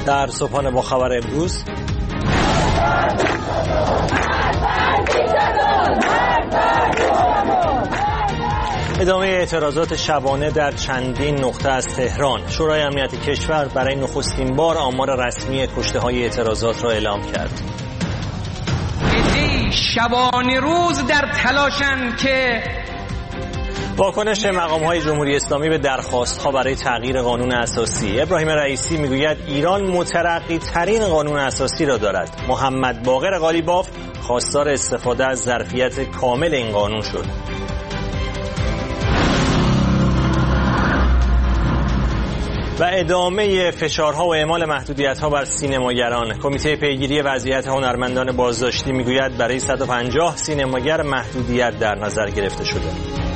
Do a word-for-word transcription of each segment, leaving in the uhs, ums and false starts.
در صبحانه با خبر امروز ادامه اعتراضات شبانه در چندین نقطه از تهران. شورای امنیت کشور برای نخستین بار آمار رسمی کشته‌های اعتراضات را اعلام کرد. عده‌ای شبانه روز در تلاشند که واکنش مقام‌های جمهوری اسلامی به درخواست‌ها برای تغییر قانون اساسی. ابراهیم رئیسی میگوید ایران مترقی‌ترین قانون اساسی را دارد. محمد باقر قالیباف خواستار استفاده از ظرفیت کامل این قانون شد. و ادامه فشارها و اعمال محدودیت‌ها بر سینماگران. کمیته پیگیری وضعیت هنرمندان بازداشتی میگوید برای صد و پنجاه سینماگر محدودیت در نظر گرفته شده.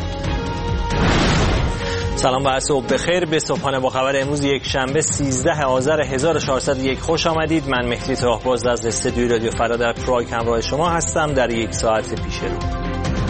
سلام و صبح بخیر به صبحانه با خبر امروز یک شنبه سیزده آذر هزار و چهارصد و یک خوش آمدید. من مهدی راهباز از استودیوی رادیو فردا در پراگ همراه شما هستم در یک ساعت پیش رو.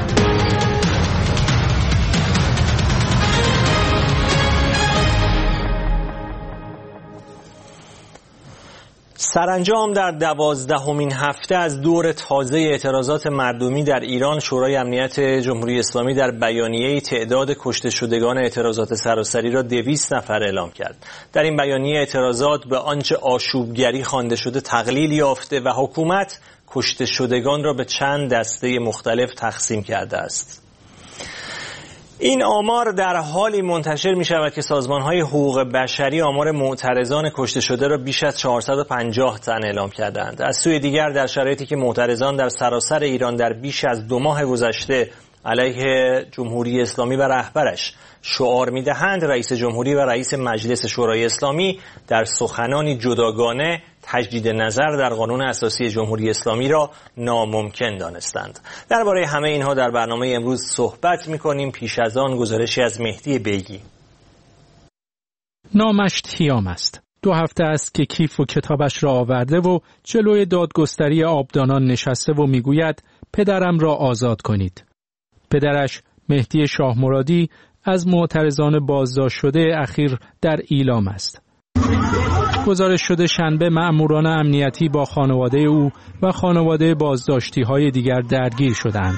سرانجام در دوازدهمین هفته از دور تازه اعتراضات مردمی در ایران، شورای امنیت جمهوری اسلامی در بیانیه‌ای تعداد کشته شدگان اعتراضات سراسری را دویست نفر اعلام کرد. در این بیانیه اعتراضات به آنچه آشوبگری خوانده شده تقلیل یافته و حکومت کشته شدگان را به چند دسته مختلف تقسیم کرده است. این آمار در حالی منتشر می شود که سازمان‌های حقوق بشری آمار معترضان کشته شده را بیش از چهارصد و پنجاه تن اعلام کردند. از سوی دیگر در شرایطی که معترضان در سراسر ایران در بیش از دو ماه گذشته علیه جمهوری اسلامی و رهبرش شعار می‌دهند، رئیس جمهوری و رئیس مجلس شورای اسلامی در سخنانی جداگانه تجدید نظر در قانون اساسی جمهوری اسلامی را ناممکن دانستند. درباره همه اینها در برنامه امروز صحبت می‌کنیم. پیش از آن گزارشی از مهدی بیگی. نامش تیام است. دو هفته است که کیف و کتابش را آورده و جلوی دادگستری آبدانان نشسته و میگوید پدرم را آزاد کنید. پدرش مهدی شاه مرادی از معترضان بازداشت شده اخیر در ایلام است. گزارش شده شنبه مأموران امنیتی با خانواده او و خانواده بازداشتی های دیگر درگیر شدند.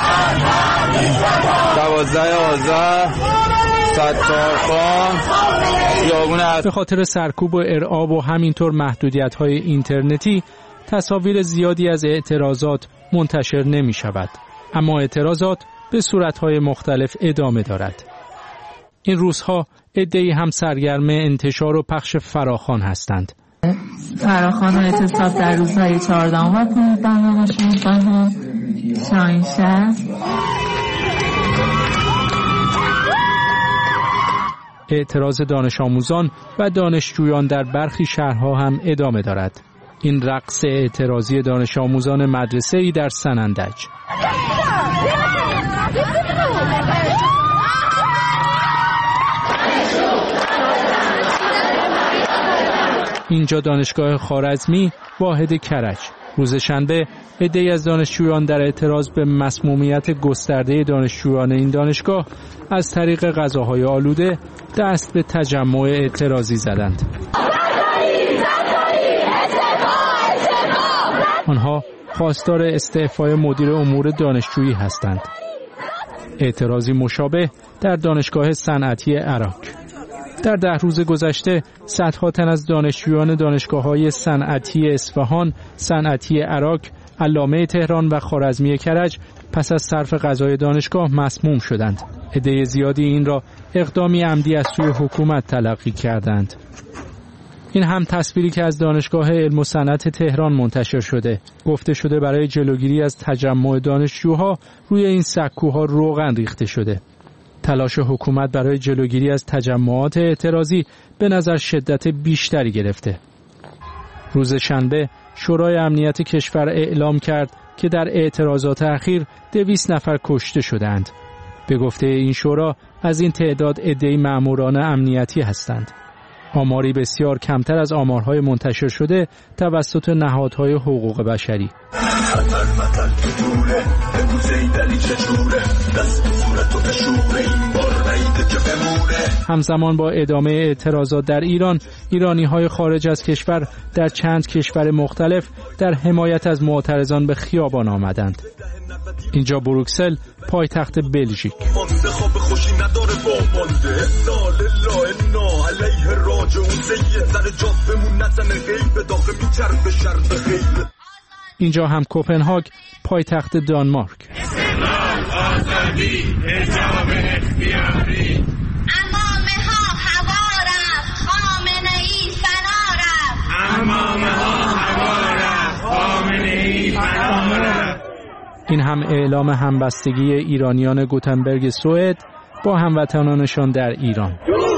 دوازده آذر ستارخان خیابون. به خاطر سرکوب و ارعاب و همینطور محدودیت های اینترنتی تصاویر زیادی از اعتراضات منتشر نمی شود. اما اعتراضات به صورت‌های مختلف ادامه دارد. این روزها عده‌ای هم سرگرم انتشار و پخش فراخوان هستند. فراخوان و اعتصاب در روزهای چهاردهم و پانزدهم و شانزدهم شاهینشهر. اعتراض دانش آموزان و دانشجویان در برخی شهرها هم ادامه دارد. این رقص اعتراضی دانش آموزان مدرسه‌ای در سنندج. اینجا دانشگاه خوارزمی واحد کرج. روز شنبه عده‌ای از دانشجویان در اعتراض به مسمومیت گسترده دانشجویان این دانشگاه از طریق غذاهای آلوده دست به تجمع اعتراضی زدند. آنها خواستار استعفای مدیر امور دانشجویی هستند. اعتراضی مشابه در دانشگاه صنعتی عراق. در ده روز گذشته صدها تن از دانشجویان دانشگاه‌های صنعتی اصفهان، صنعتی عراق، علامه تهران و خوارزمی کرج پس از صرف غذای دانشگاه مسموم شدند. عده زیادی این را اقدامی عمدی از سوی حکومت تلقی کردند. این هم تصویری که از دانشگاه علم و صنعت تهران منتشر شده. گفته شده برای جلوگیری از تجمع دانشجوها روی این سکوها روغن ریخته شده. تلاش حکومت برای جلوگیری از تجمعات اعتراضی به نظر شدت بیشتری گرفته. روز شنبه شورای امنیت کشور اعلام کرد که در اعتراضات اخیر دویست نفر کشته شدند. به گفته این شورا از این تعداد عده‌ای مأموران امنیتی هستند. آماری بسیار کمتر از آمارهای منتشر شده توسط نهادهای حقوق بشری. همزمان با ادامه اعتراضات در ایران، ایرانی‌های خارج از کشور در چند کشور مختلف در حمایت از معترضان به خیابان آمدند. اینجا بروکسل، پایتخت بلژیک. اینجا هم کوپنهاگ، پایتخت دانمارک. این هم اعلام همبستگی ایرانیان گوتنبرگ سوئد با هموطنانشان در ایران.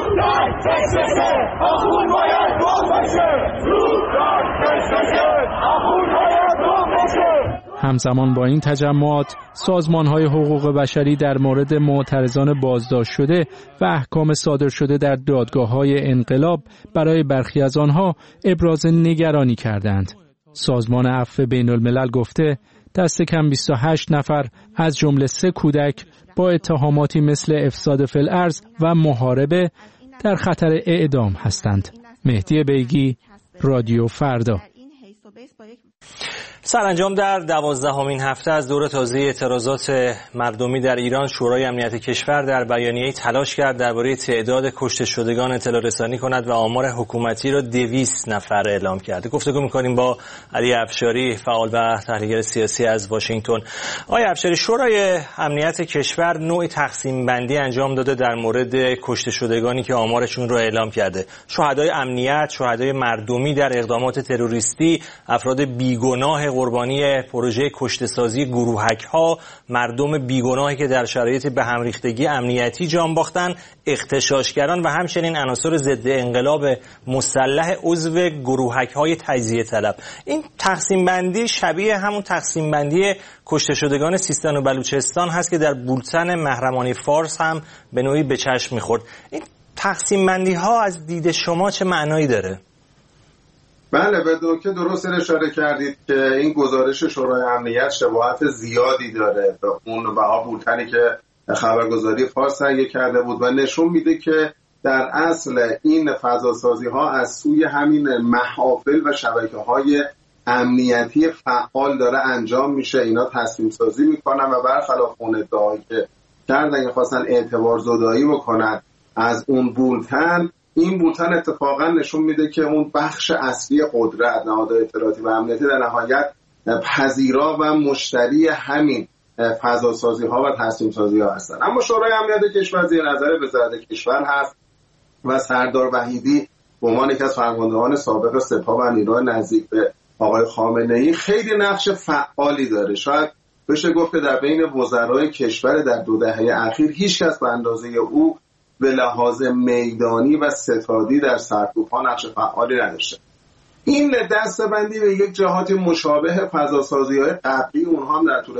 همزمان با این تجمعات، سازمان‌های حقوق بشری در مورد معترضان بازداشت شده و احکام صادر شده در دادگاه‌های انقلاب برای برخی از آنها ابراز نگرانی کردند. سازمان عفو بین‌الملل گفته دست کم بیست و هشت نفر از جمله سه کودک با اتهاماتی مثل افساد فی الارض و محاربه در خطر اعدام هستند. مهدی بیگی، رادیو فردا. سرانجام در دوازدهمین هفته از دور تازه اعتراضات مردمی در ایران، شورای امنیت کشور در بیانیه‌ای تلاش کرد درباره تعداد کشته شدگان اطلاع رسانی کند و آمار حکومتی را دویست نفر اعلام کرده. گفتگو می‌کنیم با علی افشاری، فعال و تحلیلگر سیاسی از واشنگتن. آقای افشاری، شورای امنیت کشور نوعی تقسیم بندی انجام داده در مورد کشته شدگانی که آمارشون را اعلام کرده. شهدای امنیت، شهدای مردمی در اقدامات تروریستی، افراد بیگناه قربانی پروژه کشته‌سازی گروهک‌ها، مردم بیگناهی که در شرایط به هم ریختگی امنیتی جان باختن، اغتشاشگران و همچنین عناصر ضد انقلاب مسلح عضو گروهک‌های تجزیه طلب. این تقسیم بندی شبیه همون تقسیم بندی کشته شدگان سیستان و بلوچستان هست که در بولتن محرمانی فارس هم به نوعی به چشم می‌خورد. این تقسیم بندی ها از دید شما چه معنایی داره؟ بله، به دوکه درست اشاره کردید که این گزارش شورای امنیت شباهت زیادی داره به اون بها بولتنی که خبرگزاری فارس تهیه کرده بود و نشون میده که در اصل این فضاسازی ها از سوی همین محافل و شبکه های امنیتی فعال داره انجام میشه. اینا تصمیم سازی میکنن و برخلاف اون ادعایی که کردن خواستن اعتبار زدایی بکنن از اون بولتن، این بولتن اتفاقا نشون میده که اون بخش اصلی قدرت نهادهای اطلاعاتی و امنیتی در نهایت پذیرا و مشتری همین فضاسازی ها و تصمیم سازی ها هستن. اما شورای امنیت کشور زیر نظر وزارت کشور هست و سردار وحیدی به عنوان یکی از فرماندهان سابق سپاه و نیروهای نزدیک به آقای خامنه‌ای خیلی نقش فعالی داره. شاید بشه گفت که در بین وزرای کشور در دو دهه اخیر هیچ کس به اندازه او به لحاظ میدانی و ستادی در سرکوب‌ها نقش فعالی نداشته. این دسته‌بندی به یک جهات مشابه فضاسازی‌های قبلی اونها هم در طول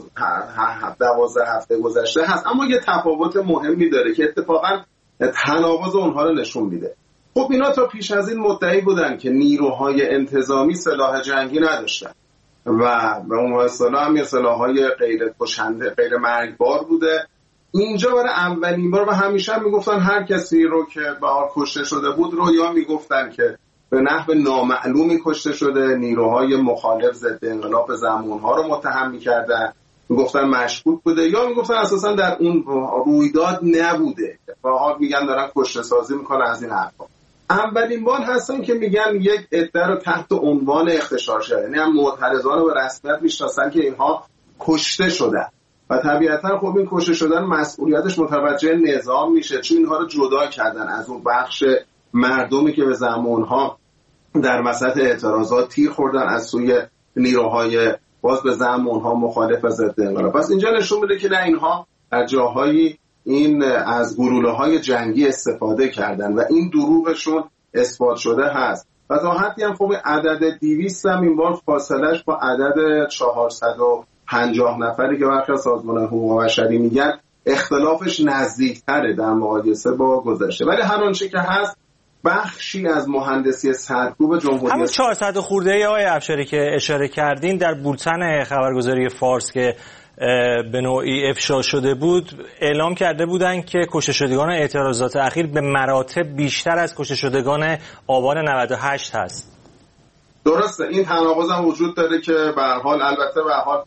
دوازده هفته گذشته هست، اما یه تفاوت مهمی داره که اتفاقاً تناقض اونها رو نشون میده. خب اینا تا پیش از این مدعی بودن که نیروهای انتظامی سلاح جنگی نداشتن و به اون اصطلاح هم سلاح‌های غیر کشنده، غیر مرگبار بوده. اینجا برای اولین بار و همیشه هم میگفتن هر کسی رو که بهار کشته شده بود رو یا میگفتن که به نحو نامعلومی کشته شده، نیروهای مخالف ضد انقلاب زمانها رو متهم میکردن، میگفتن مشکوک بوده، یا میگفتن اساسا در اون رویداد نبوده و حال میگن دارن کشته سازی میکنن از این حرفا. اولین بار هستن که میگن یک عده رو تحت عنوان اغتشاش شده، یعنی هم معترضان رو به رسمیت میشناسن که اینها کشته شدن و طبیعتا خب این کشته شدن مسئولیتش متوجه نظام میشه، چون اینها رو جدا کردن از اون بخش مردمی که به زمانها در وسط اعتراضات تیر خوردن از سوی نیروهای باز به زمانها مخالف و ضد انقلاب. پس اینجا نشون میده که نه، اینها در جاهایی این از گلوله‌های جنگی استفاده کردن و این دروغشون اثبات شده هست. و تا حدی هم خب عدد دویست هم این بار فاصلش با عدد چهارصد و پنجاه نفری که برخی از سازمان حقوق بشری میگن اختلافش نزدیکتره در مقایسه با گذشته، ولی هر آنچه که هست بخشی از مهندسی سرکوب جمهوری همون چهارصد خورده ای آقای افشاری که اشاره کردین در بولتن خبرگزاری فارس که به نوعی افشا شده بود اعلام کرده بودند که کشته شدگان اعتراضات اخیر به مراتب بیشتر از کشته شدگان آبان نود و هشت هست. درسته، این تناقض هم وجود داره که به هر حال البته به هر حال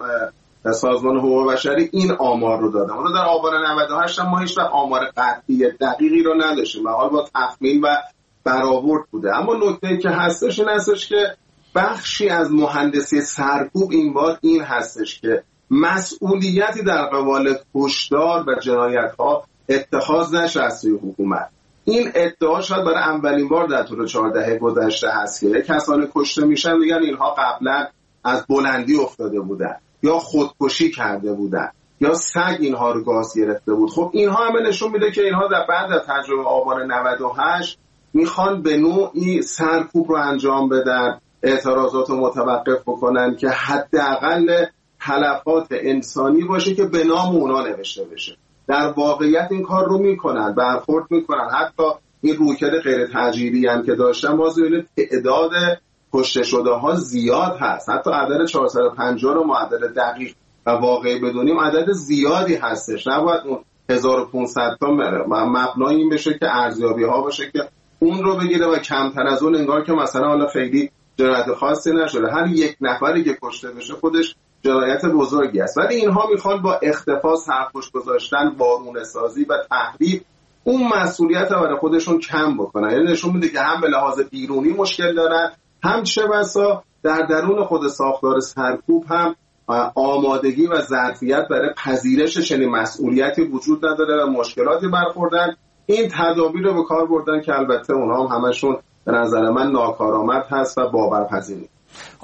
سازمان حقوق بشری این آمار رو داده. اون در آبان نود و هشت هم ما هیچ وقت آمار قطعی دقیقی رو نداشتیم، به حال با تخمین و برآورد بوده. اما نکته‌ای که هستش این هستش که بخشی از مهندسی سرکوب این بار این هستش که مسئولیتی در قبال کشتار و جنایت‌ها اتخاذ نشه از سوی حکومت. این ادعا شاید برای اولین بار در طول چهار دهه گذشته هست که کسانی کشته میشن میگن اینها قبلا از بلندی افتاده بودن یا خودکشی کرده بودن یا سگ اینها رو گاز گرفته بود. خب اینها همه نشون میده که اینها در بعد از تجربه آبان نود و هشت میخوان به نوعی سرکوب رو انجام بدن، اعتراضات رو متوقف بکنن که حداقل تلفات انسانی باشه که به نام اونا نوشته بشه. در واقعیت این کار رو میکنن، برخورد میکنن. حتی این رویکرد غیر تجریدی هم که داشتن باز ببینید تعداد کشته شده ها زیاد هست. حتی عدد چهارصد و پنجاه رو ما عدد دقیق و واقعی بدونیم عدد زیادی هستش. نباید اون هزار و پانصد تا مبنای این بشه که ارزیابی ها باشه که اون رو بگیره و کمتر از اون انگار که مثلا حالا خیلی جنایت خاصی نشده. هر یک نفری که کشته بشه خودش جنایت بزرگی است. ولی اینها میخوان با اختفا، سرپوش گذاشتن، بارونه سازی و تحریف اون مسئولیت رو برای خودشون کم بکنن. یعنی نشون میده که هم به لحاظ بیرونی مشکل دارن، هم چه بسا در درون خود ساختار سرکوب هم آمادگی و ظرفیت برای پذیرش چنین مسئولیتی وجود نداره و مشکلاتی برخوردن. این تدابیر رو به کار بردن که البته اونها هم همشون به نظر من ناکارآمد هست و باورپذیر نیست.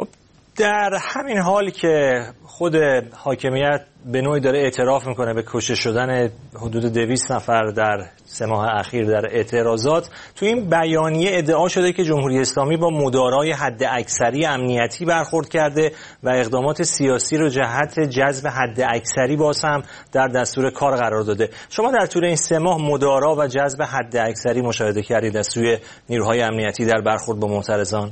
در همین حال که خود حاکمیت به نوعی داره اعتراف میکنه به کشته شدن حدود دویست نفر در سه ماه اخیر در اعتراضات، تو این بیانیه ادعا شده که جمهوری اسلامی با مدارای حد اکثری امنیتی برخورد کرده و اقدامات سیاسی رو جهت جذب حد اکثری باز هم در دستور کار قرار داده. شما در طول این سه ماه مدارا و جذب حد اکثری مشاهده کردید از سوی نیروهای امنیتی در برخورد با معترضان؟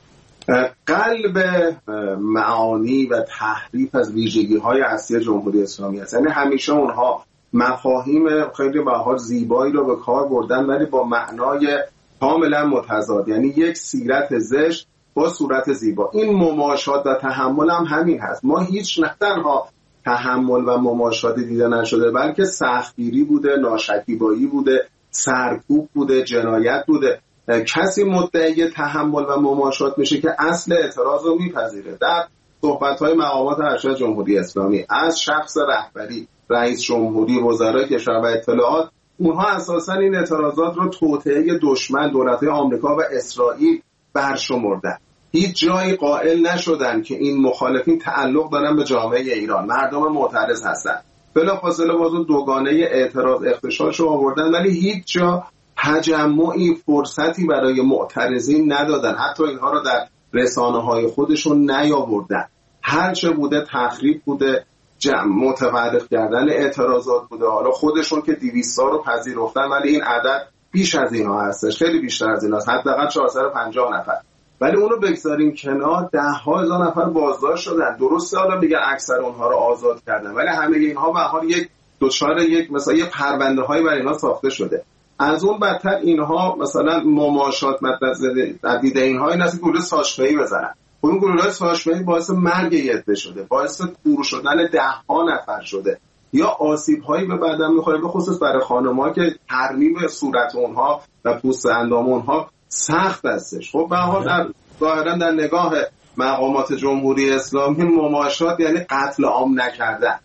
قلب معانی و تحریف از ویژگی‌های اصلی جمهوری اسلامی است. یعنی همیشه اونها مفاهیم خیلی به حال زیبایی رو به کار بردن ولی با معنای کاملا متضاد. یعنی یک سیرت زشت با صورت زیبا. این مماشات و تحمل هم همین هست. ما هیچ نه تنها تحمل و مماشات دیده نشده بلکه سختگیری بوده، ناشکیبایی بوده، سرکوب بوده، جنایت بوده. کسی مدعی تحمل و مماشات میشه که اصل اعتراض رو میپذیره. در صحبت‌های مقامات ارشد جمهوری اسلامی از شخص رهبری، رئیس جمهوری، وزرای کشور و اطلاعات، اونها اساساً این اعتراضات رو توطئه دشمن دولت‌های آمریکا و اسرائیل برشمردن. هیچ جایی قائل نشدن که این مخالفین تعلق دارن به جامعه ایران، مردم معترض هستن. بلافاصله باز اون دوگانه اعتراض اختشاش رو آوردن ولی هیچ جا تجمعی، فرصتی برای معترضین ندادن. حتی اینها رو در رسانه‌های خودشون نیاوردن. هر چه بوده تخریب بوده، متوقف کردن اعتراضات بوده. حالا خودشون که دویست رو پذیرفتن ولی این عدد بیش از اینها هستش، خیلی بیشتر از ایناست، حداقل چهارصد و پنجاه نفر. ولی اونو بگذاریم کنار، ده ها هزار نفر بازداشت شدن. درسته حالا میگن اکثر اونها رو آزاد کردن ولی همه اینها به حال یک دچار یک مثلا یک پرونده‌های برای اینا ساخته شده. از اون بدتر اینها مثلا مماشات مطلب دیده اینها این است که گلوله ساچمه‌ای بزنن. اون گلوله ساچمه‌ای باعث مرگ یه شده، باعث کور شدن ده ها نفر شده یا آسیب‌هایی به بدن می‌خوره، به خصوص برای خانم‌ها که ترمیم صورت اونها و پوست اندام اونها سخت هستش. خب به هر حال در ظاهرا در نگاه مقامات جمهوری اسلامی مماشات یعنی قتل عام نکردن.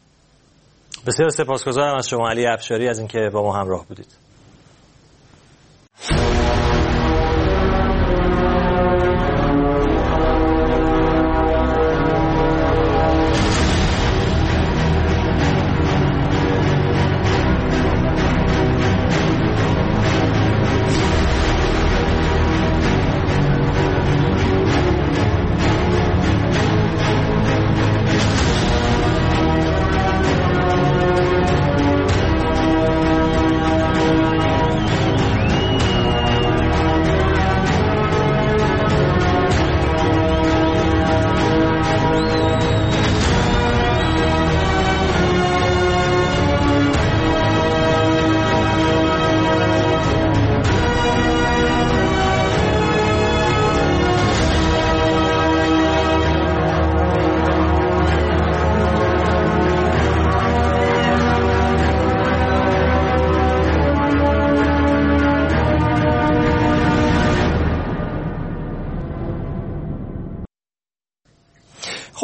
بسیار سپاسگزارم از شما علی افشاری از اینکه با ما همراه بودید.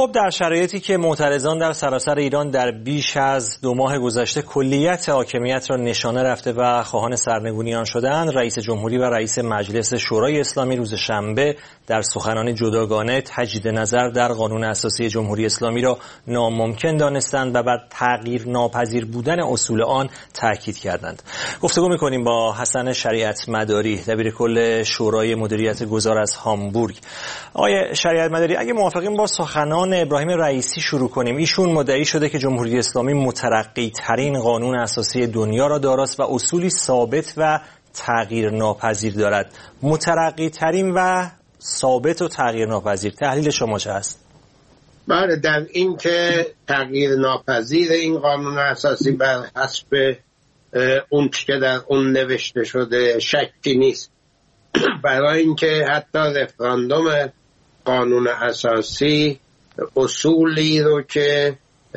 خب در شرایطی که معترضان در سراسر ایران در بیش از دو ماه گذشته کلیت حاکمیت را نشانه رفته و خواهان سرنگونی آن شدند، رئیس جمهوری و رئیس مجلس شورای اسلامی روز شنبه در سخنان جداگانه تجدید نظر در قانون اساسی جمهوری اسلامی را ناممکن دانستند و بر تغییر ناپذیر بودن اصول آن تاکید کردند. گفتگو می‌کنیم با حسن شریعت مداری، دبیرکل شورای مدیریت گذار از هامبورگ. آقای شریعت مداری، اگه موافقین با سخنان ابراهیم رئیسی شروع کنیم. ایشون مدعی شده که جمهوری اسلامی مترقی ترین قانون اساسی دنیا را داراست و اصولی ثابت و تغییر ناپذیر دارد. مترقی ترین و ثابت و تغییر ناپذیر، تحلیل شما چه است؟ بله، در این که تغییر ناپذیر این قانون اساسی بر حسب اون که در اون نوشته شده شکی نیست. برای اینکه حتی رفراندوم قانون اساسی اصولی رو که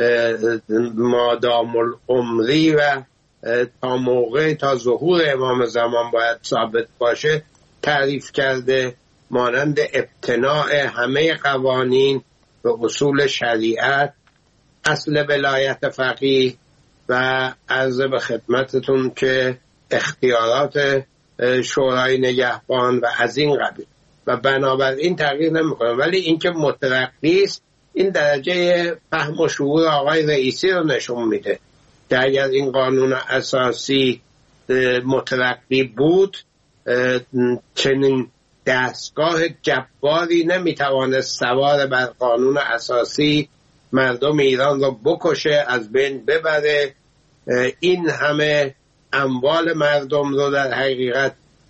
مادام العمری و تا موقع تا ظهور امام زمان باید ثابت باشه تعریف کرده، مانند ابتناع همه قوانین به اصول شریعت، اصل ولایت فقیه و عرض به خدمتتون که اختیارات شورای نگهبان و از این قبیل، و بنابراین تغییر نمیکنه. ولی اینکه مترقی است، این درجه فهم و شعور آقای رئیسی رو نشون میده که اگر این قانون اساسی مترقی بود، چنین دستگاه جباری نمیتوانست سوار بر قانون اساسی مردم ایران رو بکشه، از بین ببره، این همه اموال مردم رو در حقیقت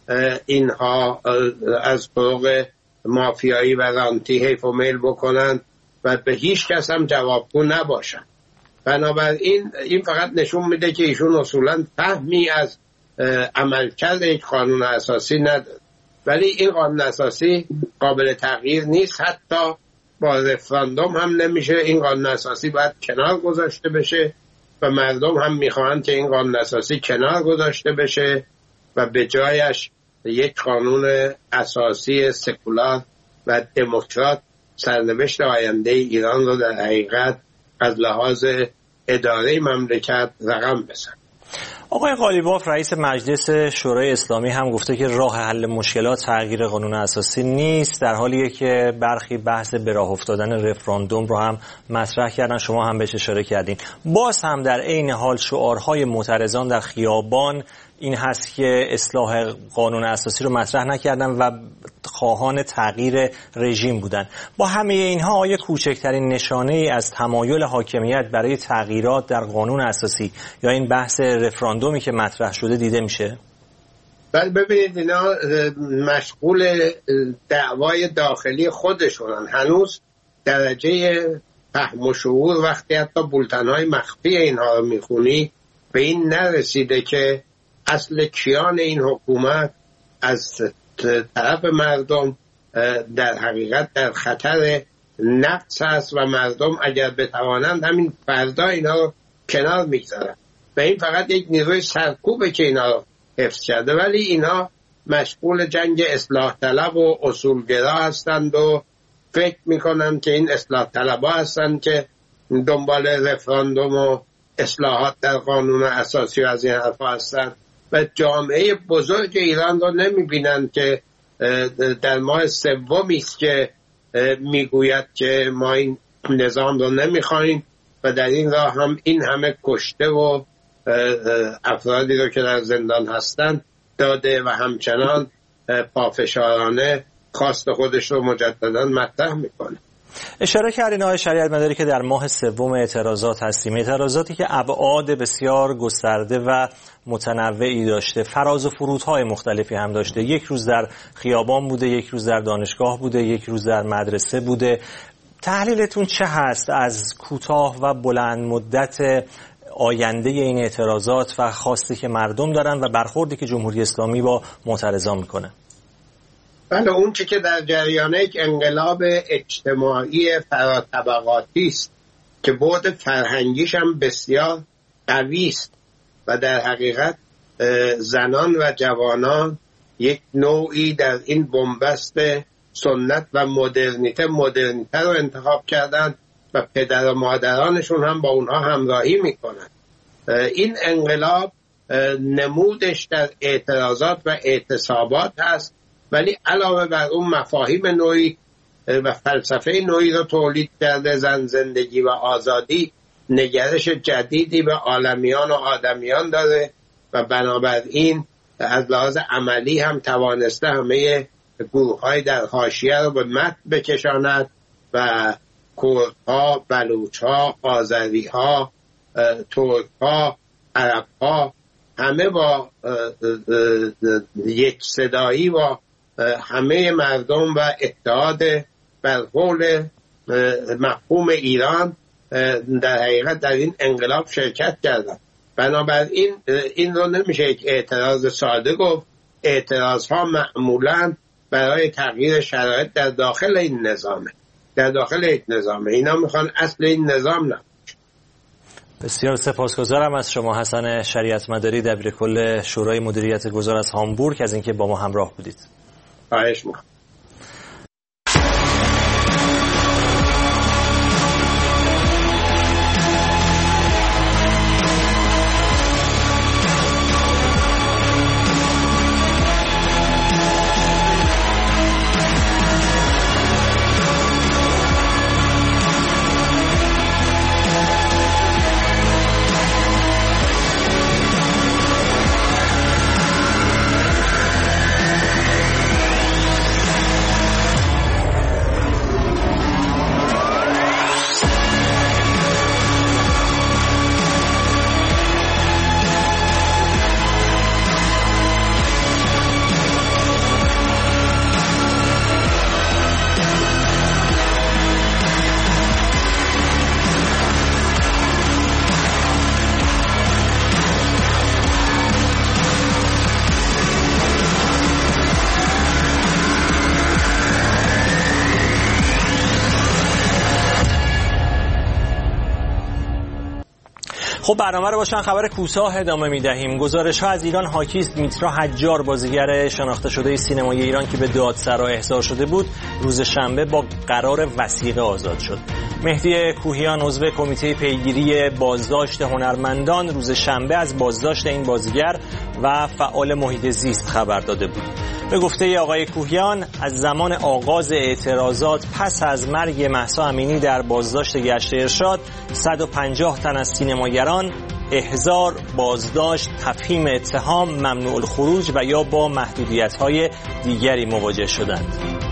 اینها از طرق مافیایی و رانتی حیف و میل بکنن و به هیچ کس هم جوابگو نباشن. بنابراین این فقط نشون میده که ایشون اصولا فهمی از عملکرد یک قانون اساسی نداره. ولی این قانون اساسی قابل تغییر نیست، حتی با رفراندوم هم نمیشه. این قانون اساسی باید کنار گذاشته بشه و مردم هم میخواهند که این قانون اساسی کنار گذاشته بشه و به جایش یک قانون اساسی سکولار و دموکرات سرنوشت آینده ایران رو در حقیقت از لحاظ اداره مملکت رقم بزن. آقای قالیباف رئیس مجلس شورای اسلامی هم گفته که راه حل مشکلات تغییر قانون اساسی نیست، در حالیه که برخی بحث به راه افتادن رفراندوم رو هم مطرح کردن، شما هم بهش اشاره کردین. باز هم در عین حال شعارهای معترضان در خیابان این هست که اصلاح قانون اساسی رو مطرح نکردن و خواهان تغییر رژیم بودن. با همه اینها آیا کوچکترین نشانه ای از تمایل حاکمیت برای تغییرات در قانون اساسی یا این بحث رفراندومی که مطرح شده دیده میشه؟ بله، ببینید اینا مشغول دعوای داخلی خودشونن. هنوز درجه فهم و شعور وقتی حتی بولتن‌های مخفی اینها رو میخونی به این نرسیده که اصل کیان این حکومت از طرف مردم در حقیقت در خطر نقص است و مردم اگر بتوانند همین فردا اینا رو کنار میگذارن و این فقط یک نیروی سرکوبه که اینا رو حفظ کرده. ولی اینا مشغول جنگ اصلاح طلب و اصولگرا هستند و فکر میکنن که این اصلاح طلبا هستند که دنبال رفراندوم و اصلاحات در قانون اساسی و از این حرفا هستند و جامعه بزرگ ایران رو نمیبینن که در ماه سومی است که میگوید که ما این نظام رو نمیخوایم و در این راه هم این همه کشته و افرادی رو که در زندان هستن داده و همچنان پافشارانه خواست خودش رو مجددا مطرح میکنه. اشاره کردین آقای شریعت مداری که در ماه سوم اعتراضات هستیم، اعتراضاتی که ابعاد بسیار گسترده و متنوعی داشته، فراز و فرودهای مختلفی هم داشته. یک روز در خیابان بوده، یک روز در دانشگاه بوده، یک روز در مدرسه بوده. تحلیلتون چه هست از کوتاه و بلند مدت آینده این اعتراضات و خواستی که مردم دارن و برخوردی که جمهوری اسلامی با معترضان میکنه؟ بله، اون چی که در جریان یک انقلاب اجتماعی فراطبقاتی است که بعد فرهنگیش هم بسیار قوی است و در حقیقت زنان و جوانان یک نوعی در این بنبست سنت و مدرنیته مدرنیته رو انتخاب کردن و پدر و مادرانشون هم با اونها همراهی میکنن. این انقلاب نمودش در اعتراضات و اعتصابات هست، ولی علاوه بر اون مفاهیم نوعی و فلسفه نوعی رو تولید کرده. زن، زندگی و آزادی نگرش جدیدی به عالمیان و آدمیان داره و بنابراین از لحاظ عملی هم توانسته همه گروه‌های در حاشیه رو به مد بکشاند و کردها، بلوچ‌ها، آذری‌ها، ترک‌ها، عرب‌ها همه با یک صدایی با همه مردم و اتحاد بر قول مفهوم ایران در حقیقت در این انقلاب شرکت کردن. بنابراین این رو نمیشه یک اعتراض ساده گفت. اعتراض ها معمولا برای تغییر شرایط در داخل این نظامه در داخل این نظامه اینا میخوان اصل این نظام نه. بسیار سپاسگزارم از شما حسن شریعت مداری، دبیر کل شورای مدیریت گذار از هامبورگ، از اینکه با ما همراه بودید. خواهش می‌کنم. خب برنامه رو باشن خبر کوتاه ادامه میدهیم. گزارش ها از ایران حاکی است میترا حجار، بازیگر شناخته شده سینمایی ایران که به دادسرا احضار شده بود، روز شنبه با قرار وثیقه آزاد شد. مهدی کوهیان عضو کمیته پیگیری بازداشت هنرمندان روز شنبه از بازداشت این بازیگر و فعال محیط زیست خبر داده بود. به گفته آقای کوهیان از زمان آغاز اعتراضات پس از مرگ مهسا امینی در بازداشت گشت ارشاد صد و پنجاه تن از سینماگران احضار، بازداشت، تفهیم اتهام، ممنوع الخروج و یا با محدودیت‌های دیگری مواجه شدند.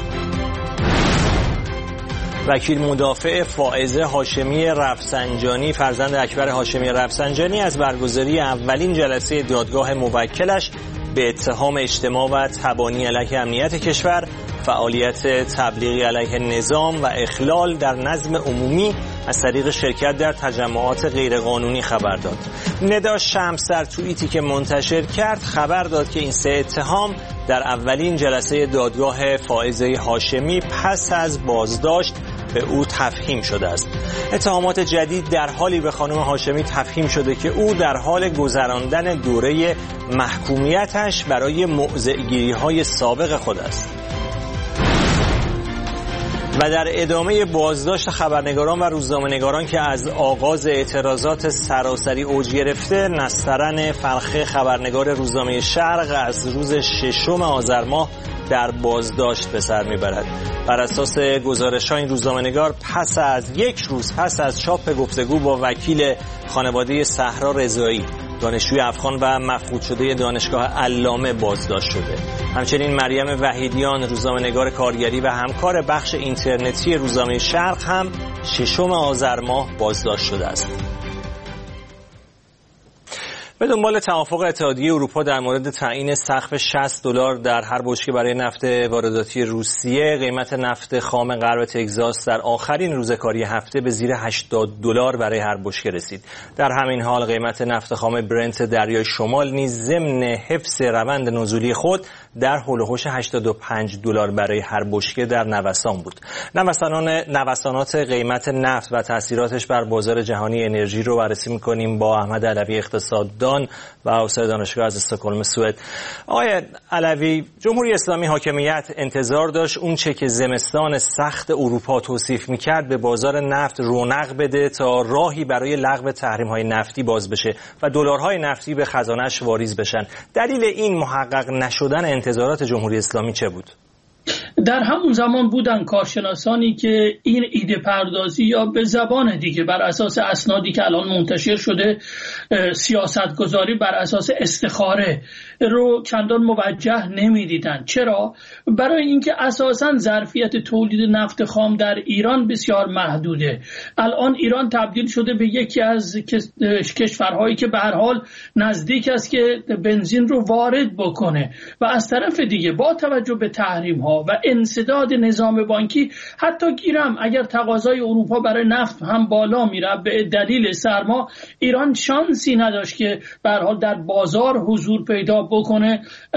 وکیل مدافع فائزه هاشمی رفسنجانی فرزند اکبر هاشمی رفسنجانی از برگزاری اولین جلسه دادگاه موکلش به اتهام اجتماع و تبانی علیه امنیت کشور، فعالیت تبلیغی علیه نظام و اخلال در نظم عمومی از طریق شرکت در تجمعات غیرقانونی خبر داد. ندا شمس در توییتی که منتشر کرد خبر داد که این سه اتهام در اولین جلسه دادگاه فائزه هاشمی پس از بازداشت به او تفهیم شده است. اتهامات جدید در حالی به خانم هاشمی تفهیم شده که او در حال گذراندن دوره محکومیتش برای موضع‌گیری‌های سابق خود است. و در ادامه بازداشت خبرنگاران و روزنامه‌نگاران که از آغاز اعتراضات سراسری اوج گرفته، نسترن فرخه خبرنگار روزنامه شرق از روز ششم آذر ماه در بازداشت به سر میبرد. بر اساس گزارش‌ها این روزنامه‌نگار پس از یک روز پس از چاپ گفتگو با وکیل خانواده صحرا رضایی، دانشجوی افغان و مفقود شده دانشگاه علامه بازداشت شده. همچنین مریم وحیدیان روزنامه‌نگار کارگری و همکار بخش اینترنتی روزنامه شرق هم ششم آذر ماه بازداشت شده است. به دنبال توافق اتحادیه اروپا در مورد تعیین سقف شصت دلار در هر بشکه برای نفت وارداتی روسیه، قیمت نفت خام غرب تگزاس در آخرین روز کاری هفته به زیر هشتاد دلار برای هر بشکه رسید. در همین حال قیمت نفت خام برنت دریای شمال نیز ضمن حفظ روند نزولی خود در هول و هوش هشتاد و پنج دلار برای هر بشکه در نوسان بود. نوسانان نوسانات قیمت نفت و تاثیراتش بر بازار جهانی انرژی رو بررسی می‌کنیم با احمد علوی اقتصاددان ایران و استاد دانشگاه از استکهلم سوئد. آقای علوی، جمهوری اسلامی حاکمیت انتظار داشت اون چه که زمستان سخت اروپا توصیف میکرد به بازار نفت رونق بده تا راهی برای لغو تحریم‌های نفتی باز بشه و دلارهای نفتی به خزانه‌اش واریز بشن. دلیل این محقق نشدن انتظارات جمهوری اسلامی چه بود؟ در همون زمان بودن کارشناسانی که این ایده پردازی یا به زبان دیگه بر اساس اسنادی که الان منتشر شده سیاست گذاری بر اساس استخاره رو چندان موجه نمیدیدن. چرا؟ برای اینکه اساساً ظرفیت تولید نفت خام در ایران بسیار محدوده. الان ایران تبدیل شده به یکی از کشورهایی که به هر حال نزدیک است که بنزین رو وارد بکنه و از طرف دیگه با توجه به تحریم ها و انسداد نظام بانکی حتی گیرم اگر تقاضای اروپا برای نفت هم بالا میره به دلیل سرما، ایران شانسی نداشت که به هر حال در بازار حضور پیدا بکنه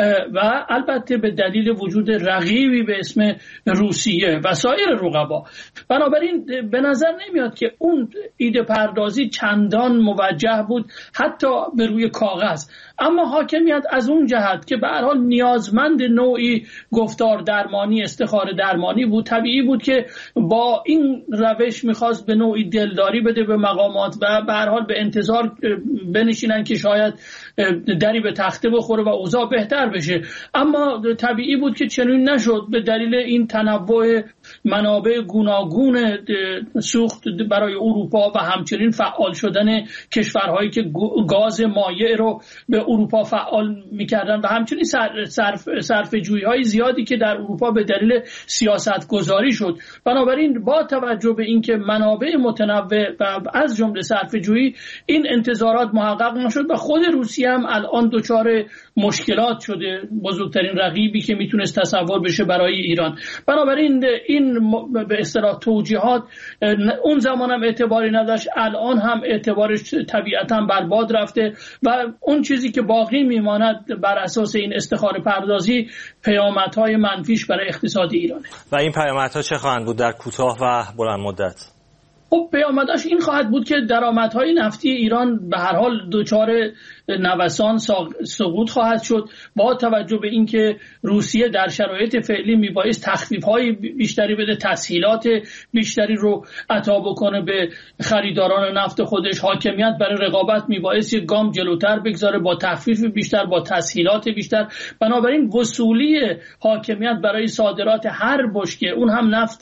و البته به دلیل وجود رقیبی به اسم روسیه و سایر رقبا. بنابراین به نظر نمیاد که اون ایده پردازی چندان موجه بود حتی به روی کاغذ. اما حاکمیت از اون جهت که به هر حال نیازمند نوعی گفتار درمانی، استخاره درمانی بود، طبیعی بود که با این روش میخواست به نوعی دلداری بده به مقامات و به هر حال به انتظار بنشینن که شاید دری به تخته بخوره و اوضاع بهتر بشه. اما طبیعی بود که چنین نشد به دلیل این تنوع منابع گوناگون سوخت برای اروپا و همچنین فعال شدن کشورهایی که گاز مایع رو به اروپا فعال میکردن و همچنین صرف صرف جویی های زیادی که در اروپا به دلیل سیاست گذاری شد. بنابراین با توجه به اینکه منابع متنوع و از جمله صرف جویی این انتظارات محقق نشد و خود روسیه هم الان دچار مشکلات شده، بزرگترین رقیبی که میتونست تصور بشه برای ایران. بنابراین این به اصطلاح توجیهات اون زمان هم اعتباری نداشت، الان هم اعتبارش طبیعتا برباد رفته و اون چیزی که باقی میماند بر اساس این استخاره پردازی پیامدهای منفیش برای اقتصاد ایران. و این پیامدها چه خواهند بود در کوتاه و بلند مدت؟ خب پیامدش این خواهد بود که درآمدهای نفتی ایران به هر حال دچار نوسان سقوط خواهد شد با توجه به اینکه روسیه در شرایط فعلی میبایست تخفیف‌های بیشتری بده، تسهیلات بیشتری رو عطا بکنه به خریداران نفت خودش. حاکمیت برای رقابت میبایست یک گام جلوتر بگذاره با تخفیف بیشتر، با تسهیلات بیشتر. بنابراین وصولی حاکمیت برای صادرات هر بشکه، اون هم نفت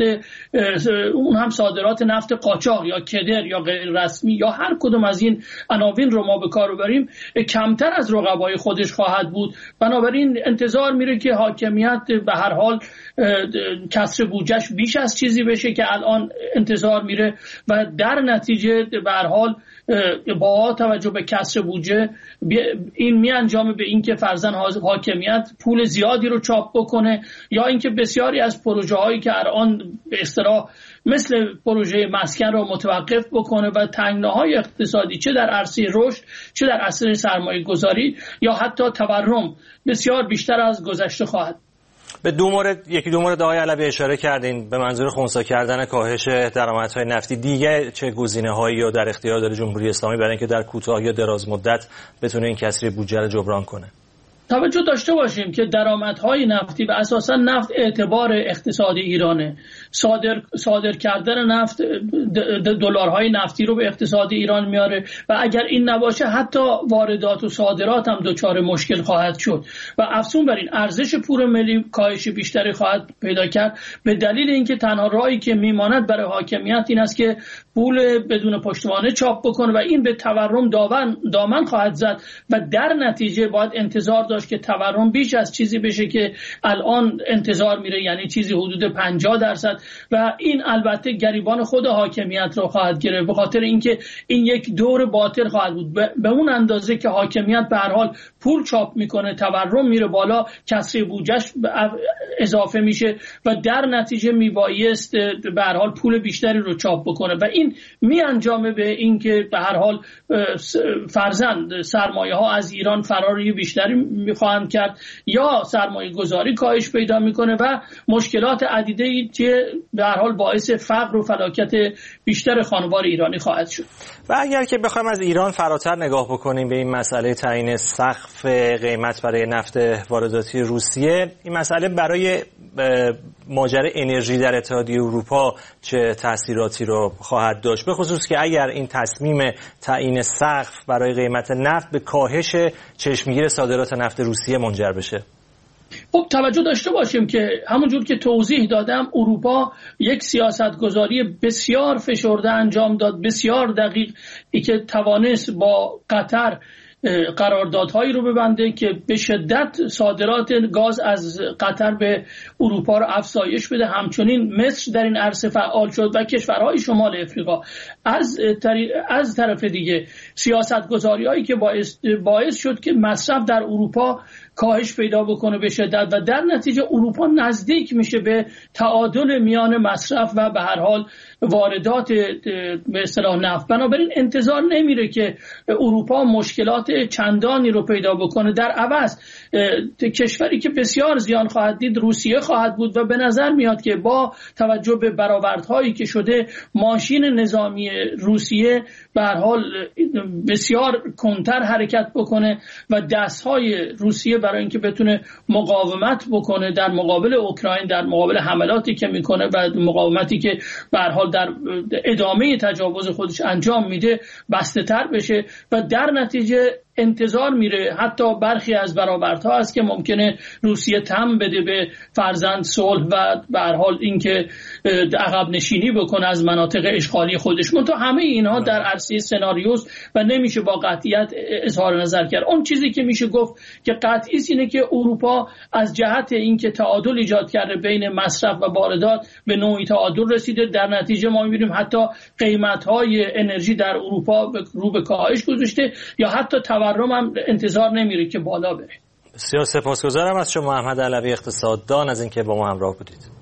اون هم صادرات نفت قاچاق یا کدر یا غیر رسمی یا هر کدوم از این عناوین رو ما به کار ببریم، کمتر از رقبای خودش خواهد بود. بنابراین انتظار میره که حاکمیت به هر حال کسر بودجهش بیش از چیزی بشه که الان انتظار میره و در نتیجه به هر حال با توجه به کسر بودجه این می انجامه به این که فرضاً حاکمیت پول زیادی رو چاپ بکنه یا اینکه بسیاری از پروژه هایی که الان به اصطلاح مثل پروژه مسکن رو متوقف بکنه و تنگناهای اقتصادی چه در عرصه رشد چه در عرصه سرمایه گذاری یا حتی تورم بسیار بیشتر از گذشته خواهد. به دو مورد یکی دو مورد آقای علوی اشاره کردین به منظور خنثی کردن کاهش درآمدهای نفتی. دیگه چه گزینه‌هایی یا در اختیار داره جمهوری اسلامی برای اینکه در کوتاه یا دراز مدت بتونه این کسری بودجه رو جبران کنه؟ توجه داشته باشیم که درآمدهای نفتی و اساسا نفت اعتبار اقتصاد ایرانه. صادر صادر کردن نفت دلارهای نفتی رو به اقتصاد ایران میاره و اگر این نباشه حتی واردات و صادرات هم دچار مشکل خواهد شد و افزون بر این ارزش پول ملی کاهش بیشتری خواهد پیدا کرد به دلیل اینکه تنها راهی که میماند برای حاکمیت این است که پول بدون پشتوانه چاپ بکنه و این به تورم دامن دامن خواهد زد و در نتیجه باید انتظار داشت که تورم بیش از چیزی بشه که الان انتظار میره، یعنی چیزی حدود پنجاه درصد و این البته گریبان خود حاکمیت رو خواهد گرفت به خاطر اینکه این یک دور باطل خواهد بود. به اون اندازه که حاکمیت به هر حال پول چاپ میکنه، تورم میره بالا، کسری بودجهش اضافه میشه و در نتیجه میبایست به هر حال پول بیشتری رو چاپ بکنه و این می انجامه به اینکه به هر حال فرزند سرمایه ها از ایران فراری بیشتری گذاری خواهند کرد یا سرمایه گذاری کاهش پیدا میکنه و مشکلات عدیده‌ای که به هر حال باعث فقر و فلاکت بیشتر خانوار ایرانی خواهد شد. و اگر که بخوایم از ایران فراتر نگاه بکنیم به این مسئله تعیین سقف قیمت برای نفت وارداتی روسیه، این مسئله برای ماجرای انرژی در اتحادیه اروپا چه تأثیراتی رو خواهد داشت، به خصوص که اگر این تصمیم تعیین سقف برای قیمت نفت به کاهش چشمگیر صادرات نفت روسیه منجر بشه؟ خب توجه داشته باشیم که همونجور که توضیح دادم اروپا یک سیاستگذاری بسیار فشرده انجام داد، بسیار دقیق، ای که توانست با قطر قراردادهایی رو ببنده که به شدت صادرات گاز از قطر به اروپا رو افزایش بده. همچنین مصر در این عرصه فعال شد و کشورهای شمال افریقا. از از طرف دیگه سیاستگذاری‌هایی که باعث باعث شد که مصرف در اروپا کاهش پیدا بکنه به شدت و در نتیجه اروپا نزدیک میشه به تعادل میان مصرف و به هر حال واردات به اصطلاح نفت. بنابراین انتظار نمیره که اروپا مشکلات چندانی رو پیدا بکنه. در عوض کشوری که بسیار زیان خواهد دید روسیه خواهد بود و به نظر میاد که با توجه به برآوردهایی که شده ماشین نظامی روسیه به هر حال بسیار کنتر حرکت بکنه و دستهای روسیه برای اینکه بتونه مقاومت بکنه در مقابل اوکراین، در مقابل حملاتی که میکنه و مقاومتی که به هر حال در ادامه تجاوز خودش انجام میده بسته تر بشه و در نتیجه انتظار میره حتی برخی از برآوردها هست که ممکنه روسیه تم بده به فرزند صلح و به هر حال اینکه عقب نشینی بکنه از مناطق اشغالی خودش. منتها همه اینها در عرصه سناریوست و نمیشه با قطعیت اظهار نظر کرد. اون چیزی که میشه گفت که قطعی است اینه که اروپا از جهت اینکه تعادل ایجاد کرده بین مصرف و واردات به نوعی تعادل رسیده. در نتیجه ما میبینیم حتی قیمت‌های انرژی در اروپا رو به کاهش گذاشته یا حتی تورم هم انتظار نمیره که بالا بره. بسیار سپاسگزارم از شما احمد علوی اقتصاددان از اینکه با ما همراه بودید.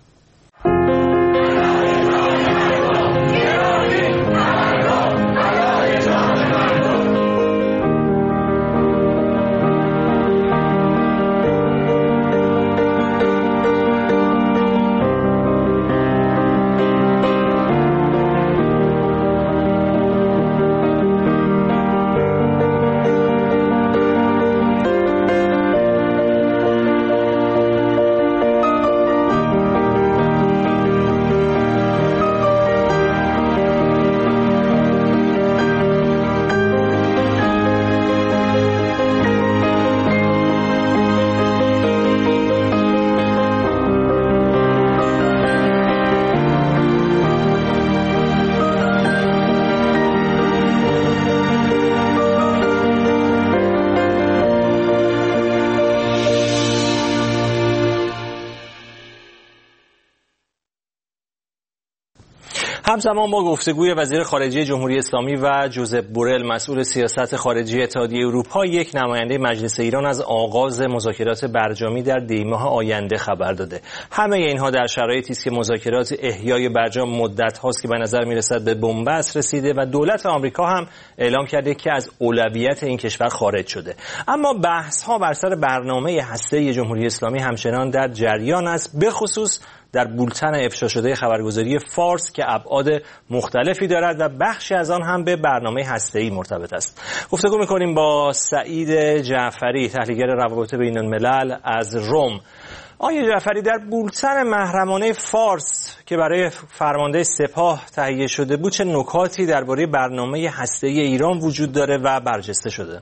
همزمان با گفتگوی وزیر خارجه جمهوری اسلامی و جوزپ بورل مسئول سیاست خارجی اتحادیه اروپا، یک نماینده مجلس ایران از آغاز مذاکرات برجامی در دی‌ماه آینده خبر داده. همه اینها در شرایطی است که مذاکرات احیای برجام مدت هاست که به نظر میرسد به بنبست رسیده و دولت آمریکا هم اعلام کرده که از اولویت این کشور خارج شده. اما بحث ها بر سر برنامه هسته‌ای جمهوری اسلامی همچنان در جریان است، به خصوص در بولتن افشا شده خبرگزاری فارس که ابعاد مختلفی دارد و بخشی از آن هم به برنامه هسته‌ای مرتبط است. گفتگو می‌کنیم با سعید جعفری، تحلیلگر روابط بین‌الملل از روم. آقای جعفری، در بولتن محرمانه فارس که برای فرمانده سپاه تهیه شده بود چه نکاتی درباره برنامه هسته‌ای ایران وجود داره و برجسته شده؟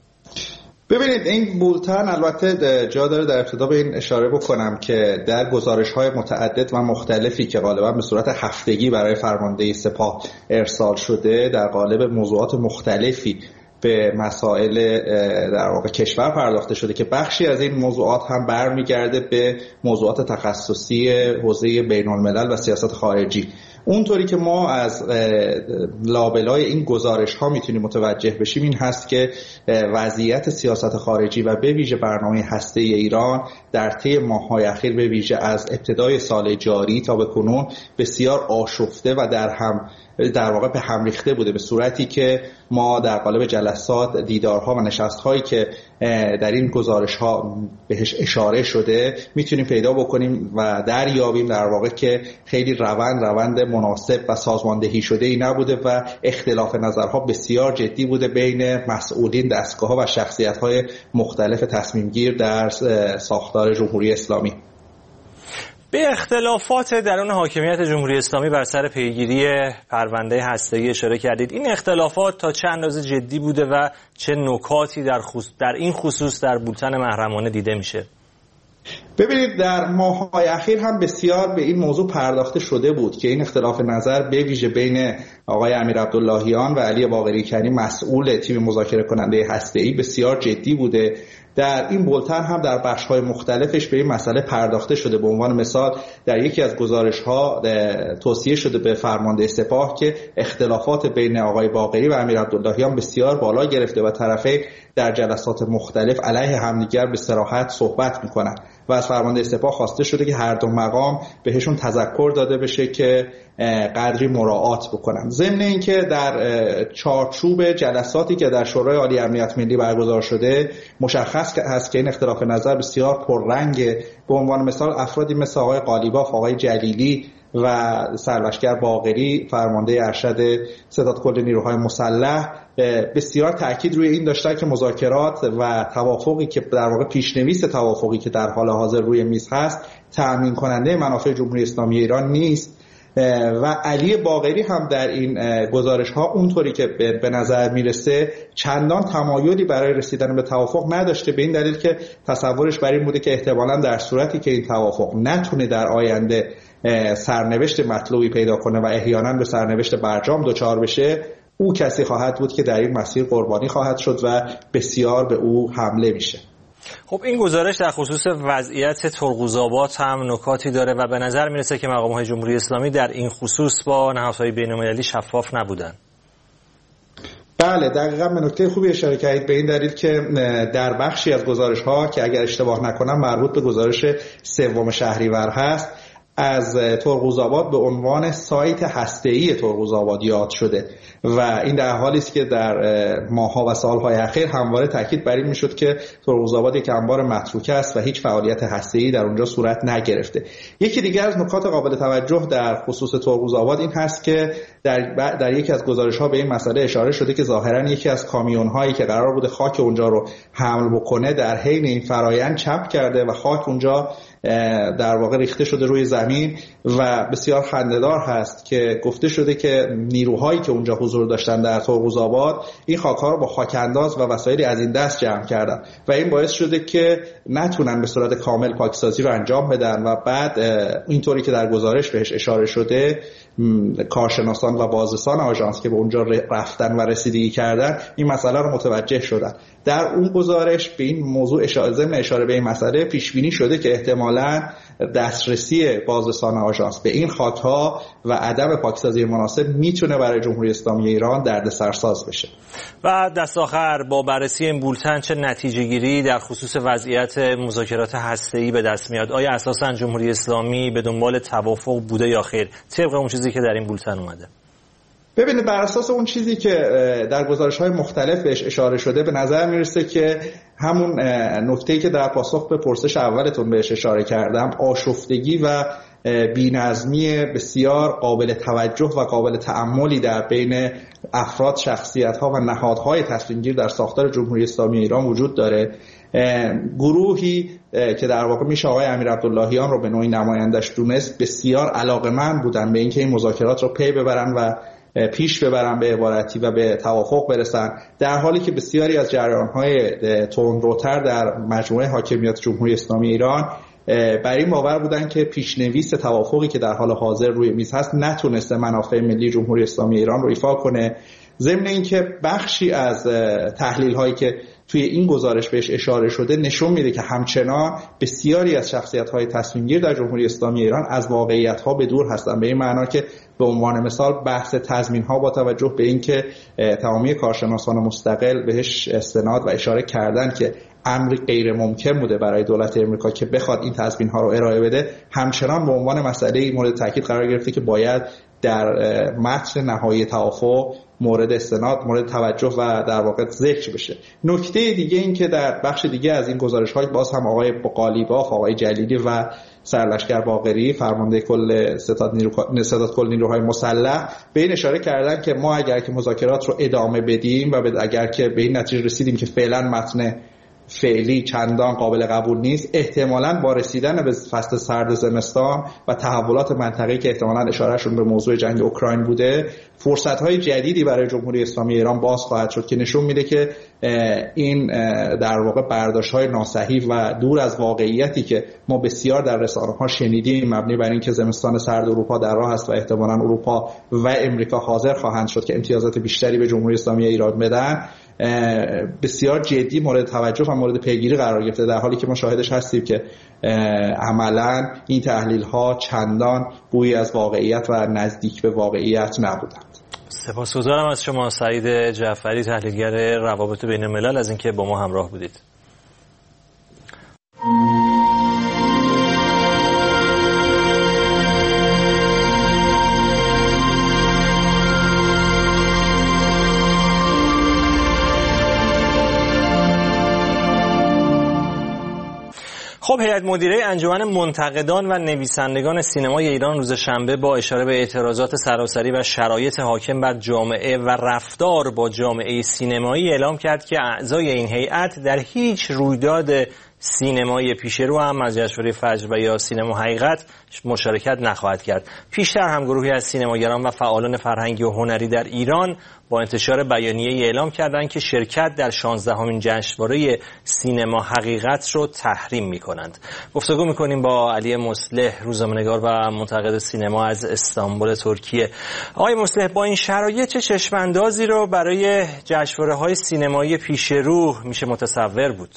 ببینید، این بولتن البته جا داره در ابتدا به این اشاره بکنم که در گزارش‌های متعدد و مختلفی که غالبا به صورت هفتگی برای فرمانده سپاه ارسال شده در قالب موضوعات مختلفی به مسائل در واقع کشور پرداخته شده که بخشی از این موضوعات هم برمیگرده به موضوعات تخصصی حوزه بین‌الملل و سیاست خارجی. اونطوری که ما از لابلای این گزارش ها میتونیم متوجه بشیم این هست که وضعیت سیاست خارجی و به ویژه برنامه هسته ایران در طی ماه‌های اخیر به ویژه از ابتدای سال جاری تا به کنون بسیار آشفته و در هم در واقع به هم ریخته بوده، به صورتی که ما در قالب جلسات، دیدارها و نشست‌هایی که در این گزارش‌ها بهش اشاره شده میتونیم پیدا بکنیم و دریابیم در واقع که خیلی روند روند مناسب و سازماندهی شده ای نبوده و اختلاف نظرها بسیار جدی بوده بین مسئولین، دستگاه‌ها و شخصیت‌های مختلف تصمیم گیر در ساختار جمهوری اسلامی. به اختلافات درون حاکمیت جمهوری اسلامی بر سر پیگیری پرونده هسته‌ای اشاره کردید. این اختلافات تا چه اندازه جدی بوده و چه نکاتی در, خصوص در این خصوص در بولتن محرمانه دیده میشه؟ ببینید در ماه‌های اخیر هم بسیار به این موضوع پرداخته شده بود که این اختلاف نظر به ویژه بین آقای امیر عبداللهیان و علی باقری کنی مسئول تیم مذاکره کننده هسته‌ای بسیار جدی بوده. در این بولتن هم در بخش‌های مختلفش به این مسئله پرداخته شده. به عنوان مثال در یکی از گزارش‌ها توصیه شده به فرمانده سپاه که اختلافات بین آقای باقری و امیر عبداللهیان بسیار بالا گرفته و طرفین در جلسات مختلف علیه همدیگر به صراحت صحبت می‌کنند و از فرمانده سپاه خواسته شده که هر دو مقام بهشون تذکر داده بشه که قدری مراعات بکنن. ضمن اینکه در چارچوب جلساتی که در شورای عالی امنیت ملی برگزار شده مشخص هست که این اختلاف نظر بسیار پررنگه. به عنوان مثال افرادی مثل آقای قالیباف، آقای جلیلی و سرلشکر باقری فرمانده ارشد ستادکل نیروهای مسلح بسیار تاکید روی این داشتن که مذاکرات و توافقی که در واقع پیشنویس توافقی که در حال حاضر روی میز هست تأمین کننده منافع جمهوری اسلامی ایران نیست و علی باقری هم در این گزارش ها اونطوری که به نظر میرسه چندان تمایلی برای رسیدن به توافق نداشته، به این دلیل که تصورش بر این بوده که احتمالاً در صورتی که این توافق نتونه در آینده سرنوشت مطلوبی پیدا کنه و احیانا به سرنوشت برجام دچار بشه، او کسی خواهد بود که در این مسیر قربانی خواهد شد و بسیار به او حمله میشه. خب این گزارش در خصوص وضعیت ترقوزآباد هم نکاتی داره و به نظر میرسه که مقام‌های جمهوری اسلامی در این خصوص با نهادهای بین‌المللی شفاف نبودن. بله دقیقاً به نکته خوبی اشاره کردید، به این دلیل که در بخشی از گزارش‌ها که اگر اشتباه نکنم مربوط به گزارش سوم شهریور هست از ترقوزآباد به عنوان سایت هسته‌ای ترقوزآباد یاد شده و این در حالی است که در ماه‌ها و سال‌های اخیر همواره تاکید بر این می‌شد که ترقوزآباد یک انبار متروکه است و هیچ فعالیت هسته‌ای در اونجا صورت نگرفته. یکی دیگر از نکات قابل توجه در خصوص ترقوزآباد این هست که در در یکی از گزارش‌ها به این مسئله اشاره شده که ظاهراً یکی از کامیون‌هایی که قرار بوده خاک اونجا رو حمل بکنه در حین این فرآیند چپ کرده و خاک اونجا در واقع ریخته شده روی زمین و بسیار خنده‌دار هست که گفته شده که نیروهایی که اونجا حضور داشتن در ترقوزآباد این خاک‌ها رو با خاک‌انداز و وسایلی از این دست جمع کردن و این باعث شده که نتونن به صورت کامل پاکسازی رو انجام بدن و بعد اینطوری که در گزارش بهش اشاره شده کارشناسان و بازرسان آژانس که به اونجا رفتن و رسیدگی کردن این مسئله رو متوجه شدن. در اون گزارش به این موضوع اشاره ضمن اشاره به این مسئله پیش بینی شده که احتمالاً دسترسی بازرسان آژانس به این خاک‌ها و عدم پاکسازی مناسب میتونه برای جمهوری اسلامی ایران دردسرساز بشه. و دست آخر با بررسی این بولتن چه نتیجه‌گیری در خصوص وضعیت مذاکرات هسته‌ای به دست میاد؟ آیا اساساً جمهوری اسلامی به دنبال توافق بوده یا خیر طبق اون چیزی که در این بولتن اومده؟ ببینید بر اساس اون چیزی که در گزارش‌های مختلف بهش اشاره شده به نظر میرسه که همون نکته‌ای که در پاسخ به پرسش اولتون بهش اشاره کردم، آشفتگی و بی‌نظمی بسیار قابل توجه و قابل تأملی در بین افراد، شخصیت‌ها و نهادهای تصمیم‌گیر در ساختار جمهوری اسلامی ایران وجود داره. گروهی که در واقع میشه آقای امیر عبداللهیان رو به نوعی نمایندش دونست بسیار علاقه‌مند بودن به اینکه این مذاکرات رو پی ببرن و پیش ببرن به عبارتی و به توافق برسن، در حالی که بسیاری از جریان‌های تندروتر در مجموعه حاکمیت جمهوری اسلامی ایران بر این باور بودن که پیشنویس توافقی که در حال حاضر روی میز هست نتونسته منافع ملی جمهوری اسلامی ایران رو ایفا کنه. ضمن اینکه بخشی از تحلیل هایی که توی این گزارش بهش اشاره شده نشون میده که همچنان بسیاری از شخصیت های تصمیم گیر در جمهوری اسلامی ایران از واقعیت ها به دور هستن، به این معنا که به عنوان مثال بحث تضمین ها با توجه به اینکه تمامی کارشناسان مستقل بهش استناد و اشاره کردن که امری غیر ممکن بوده برای دولت امریکا که بخواد این تضمین ها رو ارائه بده، همچنان به عنوان مسئله مورد تاکید قرار گرفته که باید در متن نهایی توافق مورد استناد، مورد توجه و در واقع ذکر بشه. نکته دیگه این که در بخش دیگه از این گزارش‌های باز هم آقای قالیباف، آقای جلیلی و سرلشکر باقری فرمانده کل ستاد نیرو ستاد کل نیروهای مسلح به این اشاره کردن که ما اگر که مذاکرات رو ادامه بدیم و اگر که به این نتیجه رسیدیم که فعلا متن فعلی چندان قابل قبول نیست، احتمالاً با رسیدن به فصل سرد زمستان و تحولات منطقه‌ای که احتمالاً اشارهشون به موضوع جنگ اوکراین بوده، فرصت‌های جدیدی برای جمهوری اسلامی ایران باز خواهد شد که نشون میده که این در واقع برداشت‌های ناصحیح و دور از واقعیتی که ما بسیار در رسانه‌ها شنیدیم مبنی بر اینکه زمستان سرد اروپا در راه است و احتمالاً اروپا و امریکا حاضر خواهند شد که امتیازات بیشتری به جمهوری اسلامی ایران بدن، بسیار جدی مورد توجه و مورد پیگیری قرار گرفته، در حالی که ما شاهدش هستیم که عملاً این تحلیل ها چندان بویی از واقعیت و نزدیک به واقعیت نبودند. سپاسگزارم از شما سعید جعفری، تحلیلگر روابط بین الملل، از اینکه با ما همراه بودید. خب هیئت مدیره انجمن منتقدان و نویسندگان سینمای ایران روز شنبه با اشاره به اعتراضات سراسری و شرایط حاکم بر جامعه و رفتار با جامعه سینمایی اعلام کرد که اعضای این هیئت در هیچ رویداد سینمایی پیشرو هم از جشنواره فجر و یا سینما حقیقت مشارکت نخواهد کرد. پیشتر هم گروهی از سینماگران و فعالان فرهنگی و هنری در ایران با انتشار بیانیه‌ای اعلام کردند که شرکت در شانزدهمین جشنواره سینما حقیقت رو تحریم می‌کنند. گفتگو می‌کنیم با علی مصلح، روزنامه‌نگار و منتقد سینما از استانبول ترکیه. آقای مصلح، با این شرایط چه چشم‌اندازی رو برای جشنواره‌های سینمایی پیشرو میشه متصور بود؟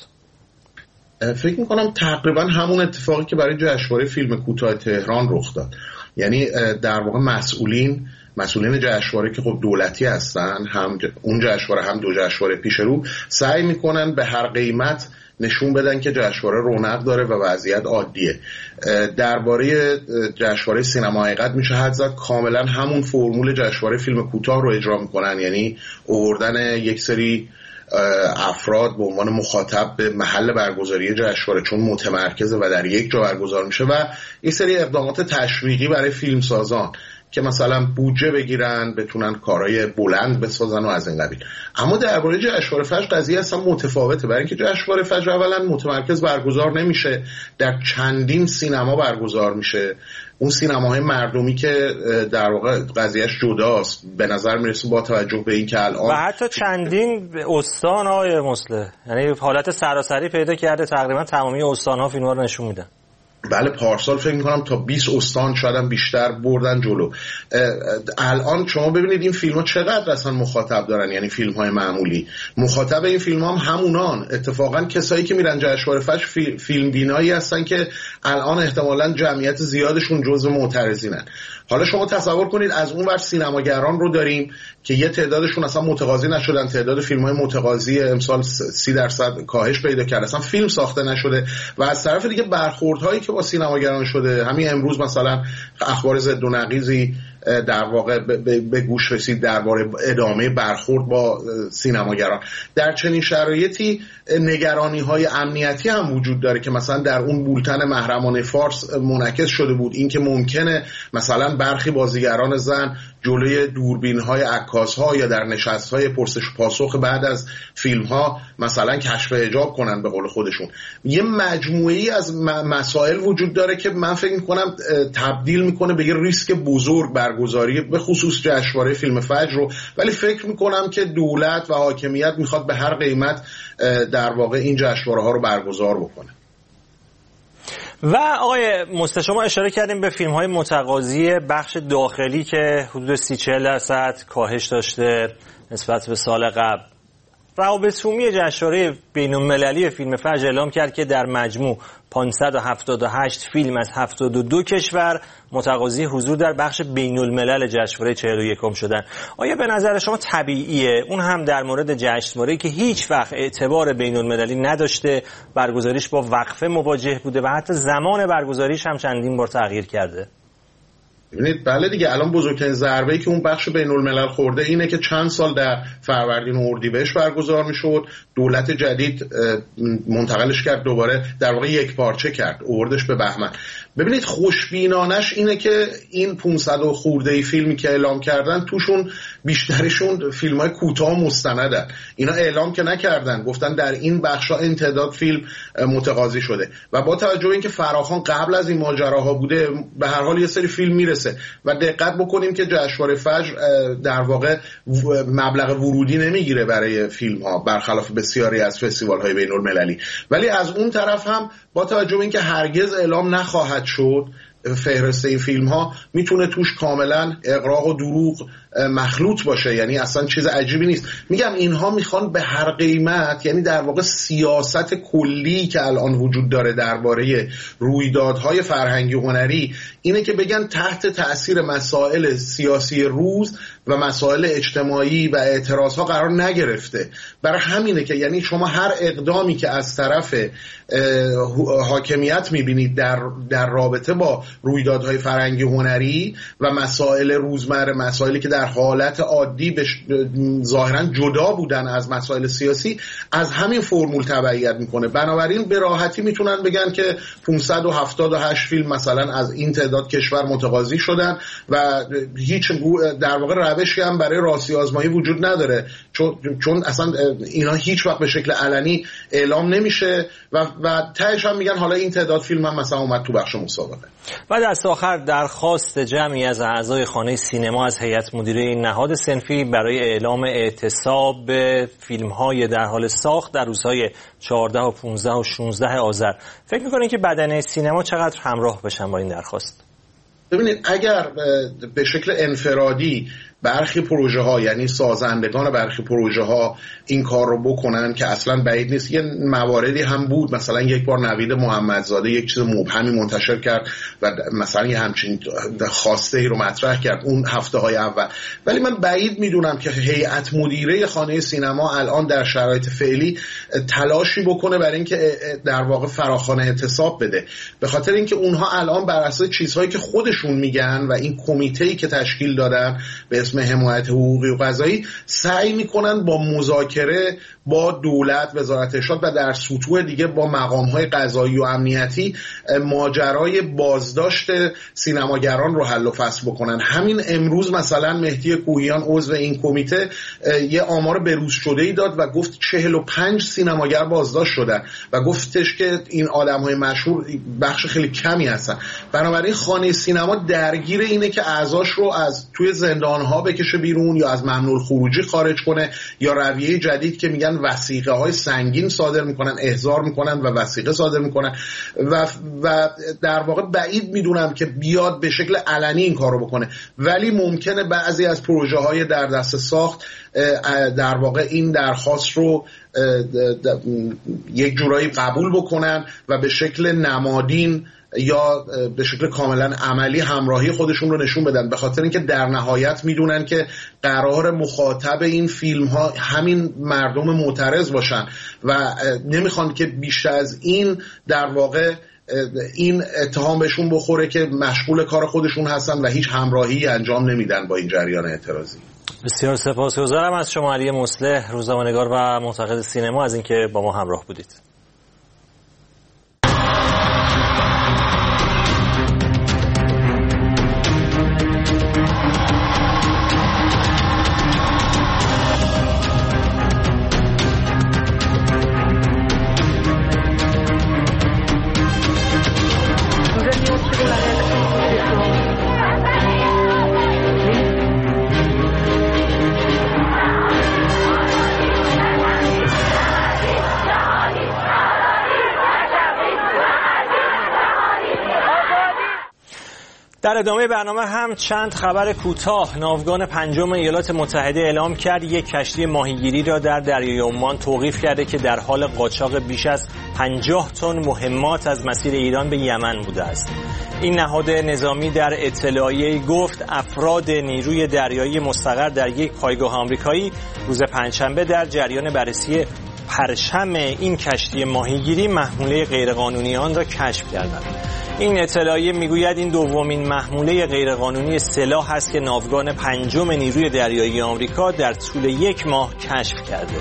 فکر میکنم تقریبا همون اتفاقی که برای جشنواره فیلم کوتاه تهران رخ داد، یعنی در واقع مسئولین مسئولین جشنواره که خب دولتی هستن، هم اون جشنواره هم دو جشنواره پیش رو، سعی میکنن به هر قیمت نشون بدن که جشنواره رونق داره و وضعیت عادیه. درباره جشنواره سینما حقیقت میشه حد زد کاملا همون فرمول جشنواره فیلم کوتاه رو اجرا میکنن، یعنی آوردن یک سری افراد به عنوان مخاطب به محل برگزاری جشنواره چون متمرکزه و در یک جا برگزار میشه و این سری اقدامات تشویقی برای فیلمسازان که مثلا بودجه بگیرن، بتونن کارهای بلند بسازن و از این قبیل. اما درباره جشنواره فجر قضیه اصلا متفاوته، برای اینکه جشنواره فجر اولا متمرکز برگزار نمیشه، در چندین سینما برگزار میشه. اون سینماهای مردمی که در واقع قضیهش جداست به نظر میرسه با توجه به این که الان و حتی چندین استان های مصلح، یعنی حالت سراسری پیدا کرده، تقریبا تمامی استان‌ها فیلم‌ها رو نشون میدن. بله پارسال فکر میکنم تا بیست استان شاید هم بیشتر بردن جلو. الان شما ببینید این فیلم ها چقدر اصلا مخاطب دارن، یعنی فیلم های معمولی. مخاطب این فیلم ها هم همونان، اتفاقا کسایی که میرن جشنواره فجر فیلم بینایی هستن که الان احتمالاً جمعیت زیادشون جزو معترضینن. حالا شما تصور کنید از اون ور سینماگران رو داریم که یه تعدادشون اصلا متقاضی نشدن، تعداد فیلم‌های متقاضی امسال سی درصد کاهش پیدا کرد، اصلا فیلم ساخته نشده. و از طرف دیگه برخوردهایی که با سینماگران شده، همین امروز مثلا اخبار ضد و نقیضی در واقع به گوش رسید درباره ادامه برخورد با سینماگران. در چنین شرایطی نگرانی‌های امنیتی هم وجود داره که مثلا در اون بولتن محرمانه فارس منعکس شده بود، اینکه ممکنه مثلا برخی بازیگران زن جلوی دوربین‌های عکاس‌ها یا در نشست‌های پرسش پاسخ بعد از فیلم‌ها مثلا کشف حجاب کنن به قول خودشون. یه مجموعه‌ای از مسائل وجود داره که من فکر می‌کنم تبدیل می‌کنه به یه ریسک بزرگ برگزاری به خصوص جشنواره فیلم فجر رو، ولی فکر می‌کنم که دولت و حاکمیت می‌خواد به هر قیمت در واقع این جشنواره‌ها رو برگزار بکنه. و آقای مصلح، شما اشاره کردیم به فیلم‌های متقاضی بخش داخلی که حدود سی چهل درصد کاهش داشته نسبت به سال قبل. روابط عمومی جشنواره بین‌المللی فیلم فجر اعلام کرد که در مجموع پانصد و هفتاد و هشت فیلم از هفتاد و دو کشور متقاضی حضور در بخش بین‌الملل جشنواره چهل و یکم شدن. آیا به نظر شما طبیعیه اون هم در مورد جشنواره‌ای که هیچ وقت اعتبار بین‌المللی نداشته، برگزاریش با وقفه مواجه بوده و حتی زمان برگزاریش هم چندین بار تغییر کرده؟ ببینید بله دیگه، الان بزرگترین ضربه‌ای که اون بخش بین‌الملل خورده اینه که چند سال در فروردین و اردیبهشت برگزار میشد، دولت جدید منتقلش کرد دوباره، در واقع یک پارچه کرد، آوردش به بهمن. ببینید خوشبینانش اینه که این پانصد و خورده فیلمی که اعلام کردن توشون بیشترشون فیلم‌های کوتاه مستندن. اینا اعلام که نکردن، گفتن در این بخشا امتداد فیلم متقاضی شده و با توجه به اینکه فراخوان قبل از این ماجراها بوده، به هر حال یه سری فیلم میرسه و دقت بکنیم که جشنواره فجر در واقع مبلغ ورودی نمیگیره برای فیلم‌ها برخلاف بسیاری از فستیوال‌های بین‌المللی. ولی از اون طرف هم با توجه به اینکه هرگز اعلام نخواهد شد فهرست این فیلم ها، میتونه توش کاملا اغراق و دروغ مخلوط باشه، یعنی اصلا چیز عجیبی نیست. میگم اینها میخوان به هر قیمت، یعنی در واقع سیاست کلی که الان وجود داره درباره رویدادهای فرهنگی و هنری اینه که بگن تحت تأثیر مسائل سیاسی روز و مسائل اجتماعی و اعتراضها قرار نگرفته. برای همینه که یعنی شما هر اقدامی که از طرف حاکمیت میبینید در در رابطه با رویدادهای فرهنگی هنری و مسائل روزمره، مسائلی که در حالت عادی به ظاهرا جدا بودن از مسائل سیاسی، از همین فرمول تبعیت میکنه. بنابراین به راحتی میتونن بگن که پانصد و هفتاد و هشت فیلم مثلا از این تعداد کشور متقاضی شدن و هیچ در واقع روشی هم برای راستی آزمایی وجود نداره، چون چون اصلا اینا هیچ وقت به شکل علنی اعلام نمیشه و و تهش هم میگن حالا این تعداد فیلم هم مثلا اومد تو بخش مسابقه. و دست آخر درخواست جمعی از اعضای خانه سینما از هیئت مدیره این نهاد صنفی برای اعلام اعتصاب فیلم‌های در حال ساخت در روزهای چهارده و پانزده و شانزده آذر. فکر می‌کنید که بدنه سینما چقدر همراه بشن با این درخواست؟ ببینید اگر به شکل انفرادی برخی پروژه ها، یعنی سازندگان برخی پروژه ها این کار رو بکنن که اصلا بعید نیست، یه مواردی هم بود مثلا یک بار نوید محمدزاده یک چیز مبهمی منتشر کرد و مثلا یه همچین خواسته ای رو مطرح کرد اون هفته های اول، ولی من بعید میدونم که هیئت مدیره خانه سینما الان در شرایط فعلی تلاشی بکنه برای اینکه در واقع فراخوان اعتصاب بده، به خاطر اینکه اونها الان بر اساس چیزهایی که خودشون میگن و این کمیته‌ای که تشکیل دادن به اسم حمایت حقوقی و قضایی سعی میکنن با مذاکره با دولت، وزارت ارشاد و در سطوح دیگه با مقام‌های قضایی و امنیتی ماجرای بازداشت سینماگران رو حل و فصل بکنن. همین امروز مثلا مهدی کوهیان عضو این کمیته یه آمار بروز شده‌ای داد و گفت چهل و پنج سینماگر بازداشت شدن و گفتش که این آدم‌های مشهور بخش خیلی کمی هستن. بنابراین خانه سینما درگیر اینه که اعضاش رو از توی زندان‌ها بکشه بیرون یا از ممنوع الخروجی خارج کنه یا رویه جدید که میگن وثیقه های سنگین صادر میکنن، احضار میکنن و وثیقه صادر میکنن و و در واقع بعید میدونم که بیاد به شکل علنی این کارو بکنه، ولی ممکنه بعضی از پروژه های در دست ساخت در واقع این درخواست رو یک جورایی قبول بکنن و به شکل نمادین یا به شکل کاملا عملی همراهی خودشون رو نشون بدن، به خاطر اینکه در نهایت میدونن که قرار مخاطب این فیلم ها همین مردم معترض باشن و نمیخوان که بیشتر از این در واقع این اتهام بهشون بخوره که مشغول کار خودشون هستن و هیچ همراهی انجام نمیدن با این جریان اعتراضی. بسیار سپاسگزارم از شما علی مصلح، روزنامه‌نگار و منتقد سینما، از اینکه با ما همراه بودید. در ادامه برنامه هم چند خبر کوتاه. ناوگان پنجم ایالات متحده اعلام کرد یک کشتی ماهیگیری را در دریای عمان توقیف کرده که در حال قاچاق بیش از پنجاه تن مهمات از مسیر ایران به یمن بوده است. این نهاد نظامی در اطلاعیه‌ای گفت افراد نیروی دریایی مستقر در یک پایگاه آمریکایی روز پنجشنبه در جریان بررسی پرچم این کشتی ماهیگیری محموله غیرقانونی آن را کشف کردند. این اطلاعیه میگوید این دومین محموله غیرقانونی سلاح است که ناوگان پنجم نیروی دریایی آمریکا در طول یک ماه کشف کرده.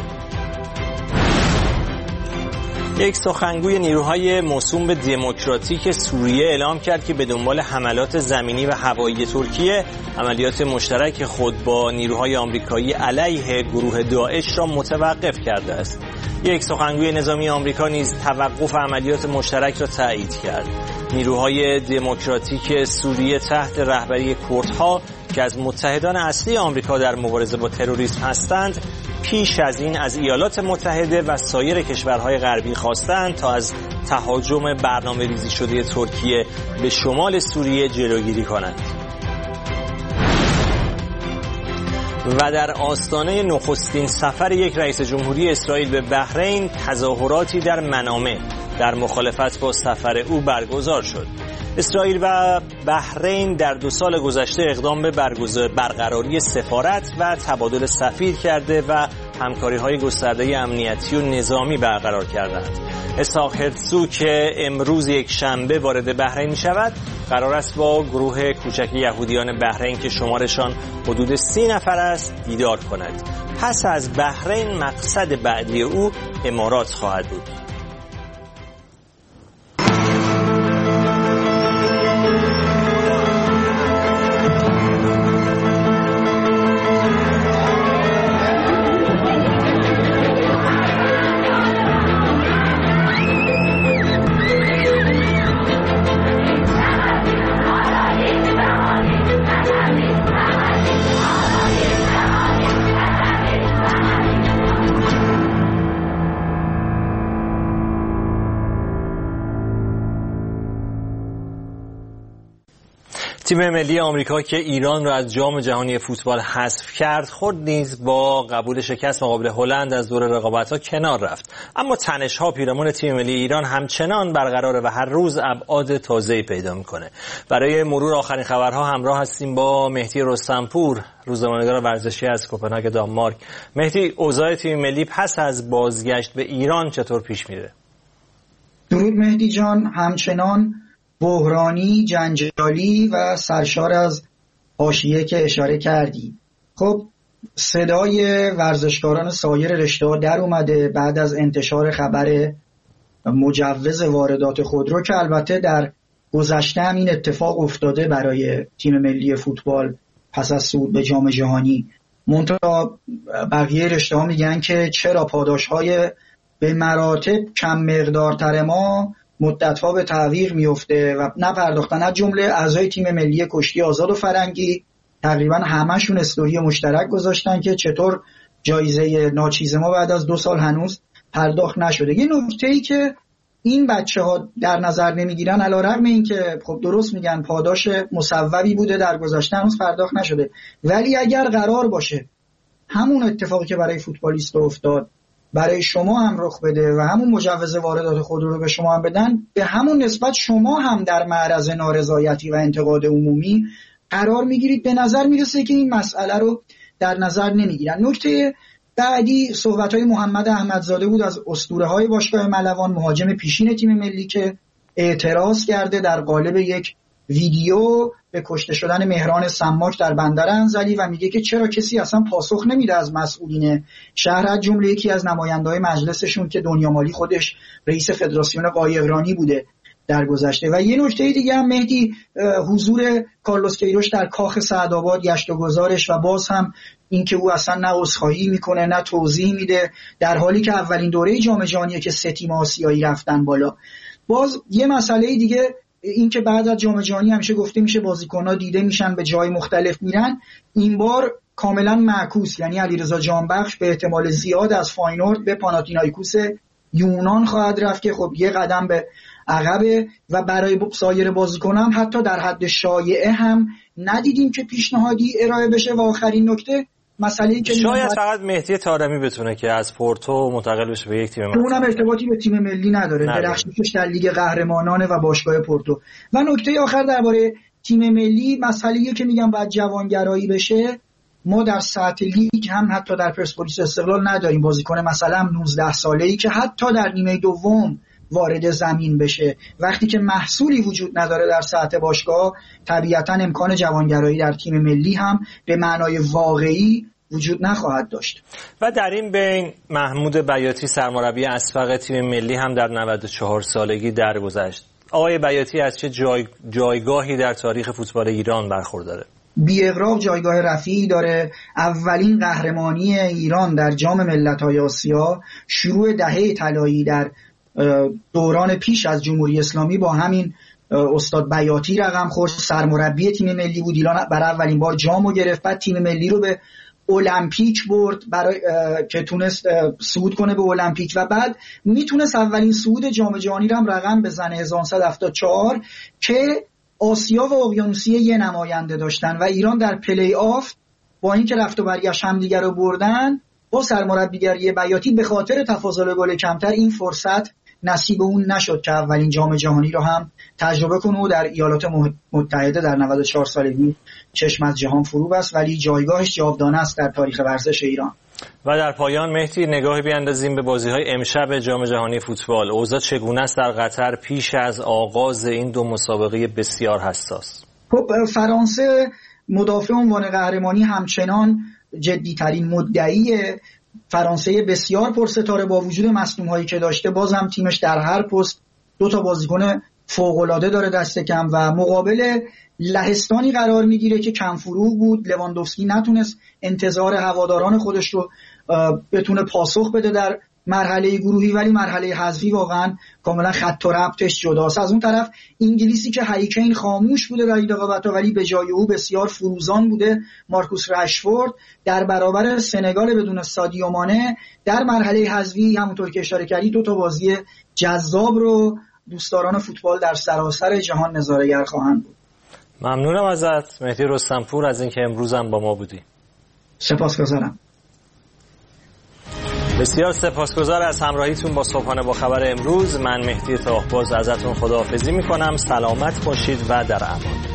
یک سخنگوی نیروهای موسوم به دموکراتیک سوریه اعلام کرد که به دنبال حملات زمینی و هوایی ترکیه عملیات مشترک خود با نیروهای آمریکایی علیه گروه داعش را متوقف کرده است. یک سخنگوی نظامی آمریکا نیز توقف عملیات مشترک را تایید کرد. نیروهای دموکراتیک سوریه تحت رهبری کردها که از متحدان اصلی آمریکا در مبارزه با تروریسم هستند، پیش از این از ایالات متحده و سایر کشورهای غربی خواستند تا از تهاجم برنامه‌ریزی شده ترکیه به شمال سوریه جلوگیری کنند. و در آستانه نخستین سفر یک رئیس جمهوری اسرائیل به بحرین، تظاهراتی در منامه در مخالفت با سفر او برگزار شد. اسرائیل و بحرین در دو سال گذشته اقدام به برقراری سفارت و تبادل سفیر کرده و همکاری‌های گسترده امنیتی و نظامی برقرار کردند. اسحاق هرتزوگ که امروز یک شنبه وارد بحرین می‌شود، قرار است با گروه کوچک یهودیان بحرین که شمارشان حدود سی نفر است دیدار کند. پس از بحرین مقصد بعدی او امارات خواهد بود. تیم ملی آمریکا که ایران را از جام جهانی فوتبال حذف کرد، خود نیز با قبول شکست مقابل هلند از دور رقابت‌ها کنار رفت. اما تنش‌ها پیرامون تیم ملی ایران همچنان برقراره و هر روز ابعاد تازه‌ای پیدا می‌کنه. برای مرور آخرین خبرها همراه هستیم با مهدی رستمپور، روزنامه‌نگار ورزشی از کوپنهاگ دانمارک. مهدی، اوضاع تیم ملی پس از بازگشت به ایران چطور پیش میره؟ درود مهدی جان، همچنان بحرانی، جنجالی و سرشار از حاشیه که اشاره کردی. خب صدای ورزشکاران سایر رشته‌ها در اومده بعد از انتشار خبر مجوز واردات خودرو که البته در گذشته هم این اتفاق افتاده برای تیم ملی فوتبال پس از صعود به جام جهانی. منتها بقیه رشته‌ها میگن که چرا پاداش‌های به مراتب کم مقدارتر ما مدت‌ها به تعویق میفته و نپرداختن. از جمله اعضای تیم ملی کشتی آزاد و فرنگی تقریبا همشون استوری مشترک گذاشتن که چطور جایزه ناچیز ما بعد از دو سال هنوز پرداخت نشده. یه نکته‌ای که این بچه‌ها در نظر نمیگیرن، علی‌رغم اینکه خب درست میگن پاداش مصوبی بوده در گذشته هنوز پرداخت نشده، ولی اگر قرار باشه همون اتفاقی که برای فوتبالیست افتاد برای شما هم رخ بده و همون مجوز واردات خودرو رو به شما هم بدن، به همون نسبت شما هم در معرض نارضایتی و انتقاد عمومی قرار میگیرید. به نظر میرسه که این مسئله رو در نظر نمیگیرن. نکته بعدی صحبت‌های محمد احمدزاده بود از اسطوره‌های باشگاه ملوان، مهاجم پیشین تیم ملی که اعتراض کرده در قالب یک ویدیو به کشته شدن مهران سماک در بندر انزلی و میگه که چرا کسی اصلا پاسخ نمیده از مسئولین شهر، از جمله یکی از نماینده‌های مجلسشون که دنیا مالی خودش رئیس فدراسیون قایقرانی بوده در گذشته. و یه نکته دیگه هم مهدی، حضور کارلوس کیروش در کاخ سعدآباد، گشت و گذارش و باز هم این که او اصلا نه عذرخواهی میکنه نه توضیح میده، در حالی که اولین دوره جام جهانیه که سه تیم آسیایی رفتن بالا. باز یه مسئله دیگه این که بعد از جام جهانی همیشه گفته میشه بازیکن‌ها دیده میشن به جای مختلف میرن، این بار کاملا معکوس، یعنی علیرضا جانبخش به احتمال زیاد از فاینورد به پاناتینایکوس یونان خواهد رفت که خب یه قدم به عقبه و برای سایر بازیکنان هم حتی در حد شایعه هم ندیدیم که پیشنهادی ارائه بشه. و آخرین نکته مسئله که شاید فقط مهدی طارمی بتونه که از پورتو منتقل بشه به یک تیم ملی، اونم ارتباطی به تیم ملی نداره، درخششش در لیگ قهرمانانه و باشگاه پورتو. و نکته آخر درباره تیم ملی، مسئله‌ای که میگم باید جوانگرایی بشه، ما در سطح لیگ هم حتی در پرسپولیس استقلال نداریم بازیکن مثلا نوزده ساله‌ای که حتی در نیمه دوم وارد زمین بشه. وقتی که محصولی وجود نداره در سطح باشگاه، طبیعتا امکان جوانگرایی در تیم ملی هم به معنای واقعی وجود نخواهد داشت. و در این بین محمود بیاتی سرمربی اسبق تیم ملی هم در نود و چهار سالگی درگذشت. آقای بیاتی از چه جای... جایگاهی در تاریخ فوتبال ایران برخورداره؟ بی اغراق جایگاه رفیعی داره. اولین قهرمانی ایران در جام ملت‌های آسیا شروع دهه طلایی در دوران پیش از جمهوری اسلامی با همین استاد بیاتی رقم خورد. سرمربی تیم ملی بود، ایران برای اولین بار جامو گرفت، بعد تیم ملی رو به المپیک برد برای که تونست صعود کنه به المپیک و بعد میتونست اولین صعود جام جهانی رو هم رقم بزنه هزار و نهصد و هفتاد و چهار که آسیا و اقیانوسیه یه نماینده داشتن و ایران در پلی آف با اینکه رفت و برگشت هم دیگر رو بردن، با سرمربیگری بیاتی به خاطر تفاضل گل کمتر این فرصت نصیب اون نشد که اولین جام جهانی رو هم تجربه کنه و در ایالات متحده در نود و چهار سالگی چشم از جهان فرو بست، ولی جایگاهش جاودانه است در تاریخ ورزش ایران. و در پایان مهدی نگاهی بیاندازیم به بازی‌های امشب جام جهانی فوتبال. اوضاع چگونه است در قطر پیش از آغاز این دو مسابقه بسیار حساس؟ خب فرانسه مدافع عنوان قهرمانی همچنان جدی‌ترین مدعیه. فرانسه بسیار پرستاره با وجود مصدوم‌هایی که داشته، بازم تیمش در هر پست دو تا بازیکن فوق‌العاده داره دست کم و مقابل لهستانی قرار میگیره که کم فرو بود. لواندوفسکی نتونست انتظار هواداران خودش رو بتونه پاسخ بده در مرحله گروهی، ولی مرحله حذفی واقعا کاملا خط و ربطش جداست. از اون طرف انگلیسی که هری کین خاموش بوده در این رقابت‌ها ولی به جای او بسیار فروزان بوده مارکوس رشفورد در برابر سنگال بدون سادیو مانه در مرحله حذفی، همونطور که اشاره کردی دو تا بازی جذاب رو دوستداران فوتبال در سراسر جهان نظاره‌گر خواهند بود. ممنونم ازت مهدی رستمپور از اینکه امروز هم با ما بودی. سپاسگزارم. بسیار سپاسگزار از همراهیتون با صبحانه با خبر امروز. من مهدی تاهباز ازتون خداحافظی میکنم. سلامت باشید و در امان.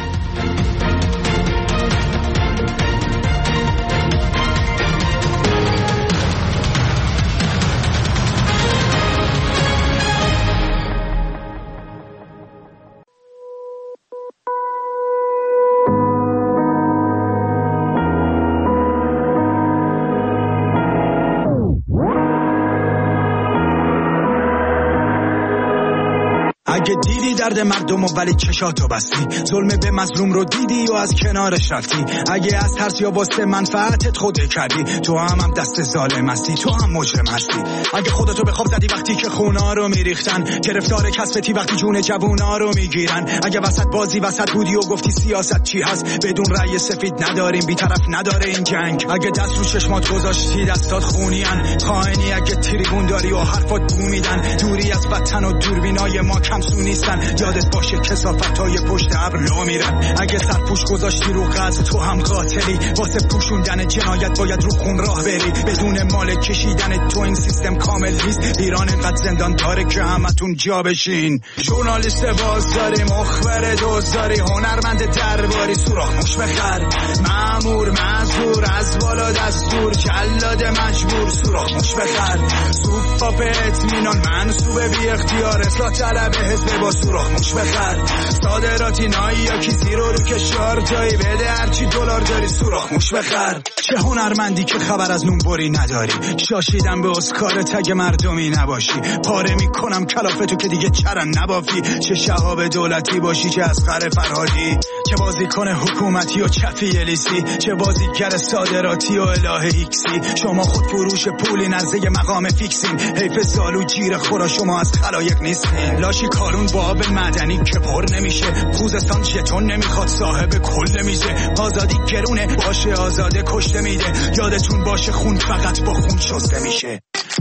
اگه دیدی درد مردم و ولی چشاتو بستی، ظلم به مظلوم رو دیدی و از کنارش رفتی، اگه از ترس یا واسه منفعتت خوده کردی، تو هم هم دست ظالم هستی، تو هم مجرم هستی. اگه خودتو به خواب زدی وقتی که خونا رو میریختن، گرفتار کسبتی وقتی جون جوونا رو میگیرن، اگه وسط بازی وسط بودی و گفتی سیاست چی هست، بدون رأی سفید نداریم بی‌طرف نداره این جنگ، اگه دست رو چشمات گذاشتی دستات خونیان، خائنی اگه تریبون داری و حرفات بو میدن، دوری از وطن و دوربینای ما کمسو نیستن، یادت باشه کثافتای پشت ابر لو میرن، اگه سرپوش گذاشتی رو قتل تو هم قاتلی، واسه پوشوندن جنایت باید رو خون راه بری، بدون مال کشیدن تو این سیستم کامل نیست، ایران اینقدر زندان داره که همتون جا بشین. ژورنالیست بازداری، مخبر دزداری، هنرمند درباری، سوراخ موش بخر، مأمور معذور، از بالا دستور، جلاد مجبور، سوراخ موش بخر، سوپاپ اطمینان منصوب بی اختیار، اصلاح طلب حزب با سوراخ موش بخر، صادراتی نایی یا کی زیرو رو کشار جایی بده هرچی دلار داری، سوراخ موش بخر. چه هنرمندی که خبر از نونبری نداری، شاشیدم به اسکار تگ مردمی نباشی، پاره میکنم کلافتو که دیگه چرن نبافی، چه شهاب دولتی باشی چه اسقر فرهادی، چه بازیکن حکومتی و چفی الیسی، چه بازیگر صادراتی و اله ایکسی، شما خود فروش پولی نزده مقام فیکسین، حیف سالو جیر خورا شما از خلایق نیستین، لاشی کارون با آب معدنی که پر نمیشه، خوزستان شتون نمیخواد صاحب کل نمیشه، آزادی گرونه باشه آزاده کشته میده، یادتون باشه خون فقط با خون شسته میشه.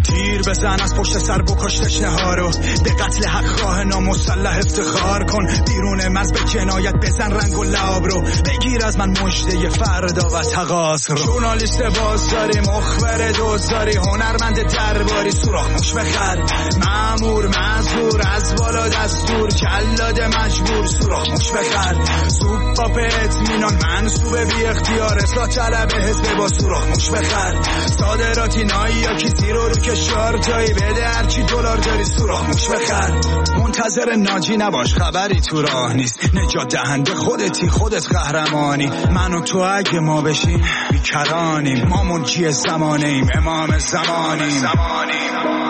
تیر بزن از پشت سر بکش تشنه ها رو، به قتل حق خواه نامسلح افتخار کن، بیرون مرز به جنایت بزن رنگ و لعاب رو، بگیر از من مژده فردا و تقاص رو. ژورنالیست بازاری، مخبر دوزاری، هنرمند درباری، سوراخ موش بخر، مأمور معذور از بالا دستور، جلاد مجبور، سوراخ موش بخر، سوپاپ اطمینان منصوب بی اختیار، اصلاح طلب حزب با سوراخ موش بخر، صادراتی نایی یا کسی رو رو کشار جایی بده هرچی دلار داری، سوراخ موش بخر. منتظر ناجی نباش خبری تو راه نیست، نجات دهنده خودتی، خودت قهرمانی، من و تو اگه ما بشیم بیکرانیم، ما منجی زمانیم، امام زمانیم.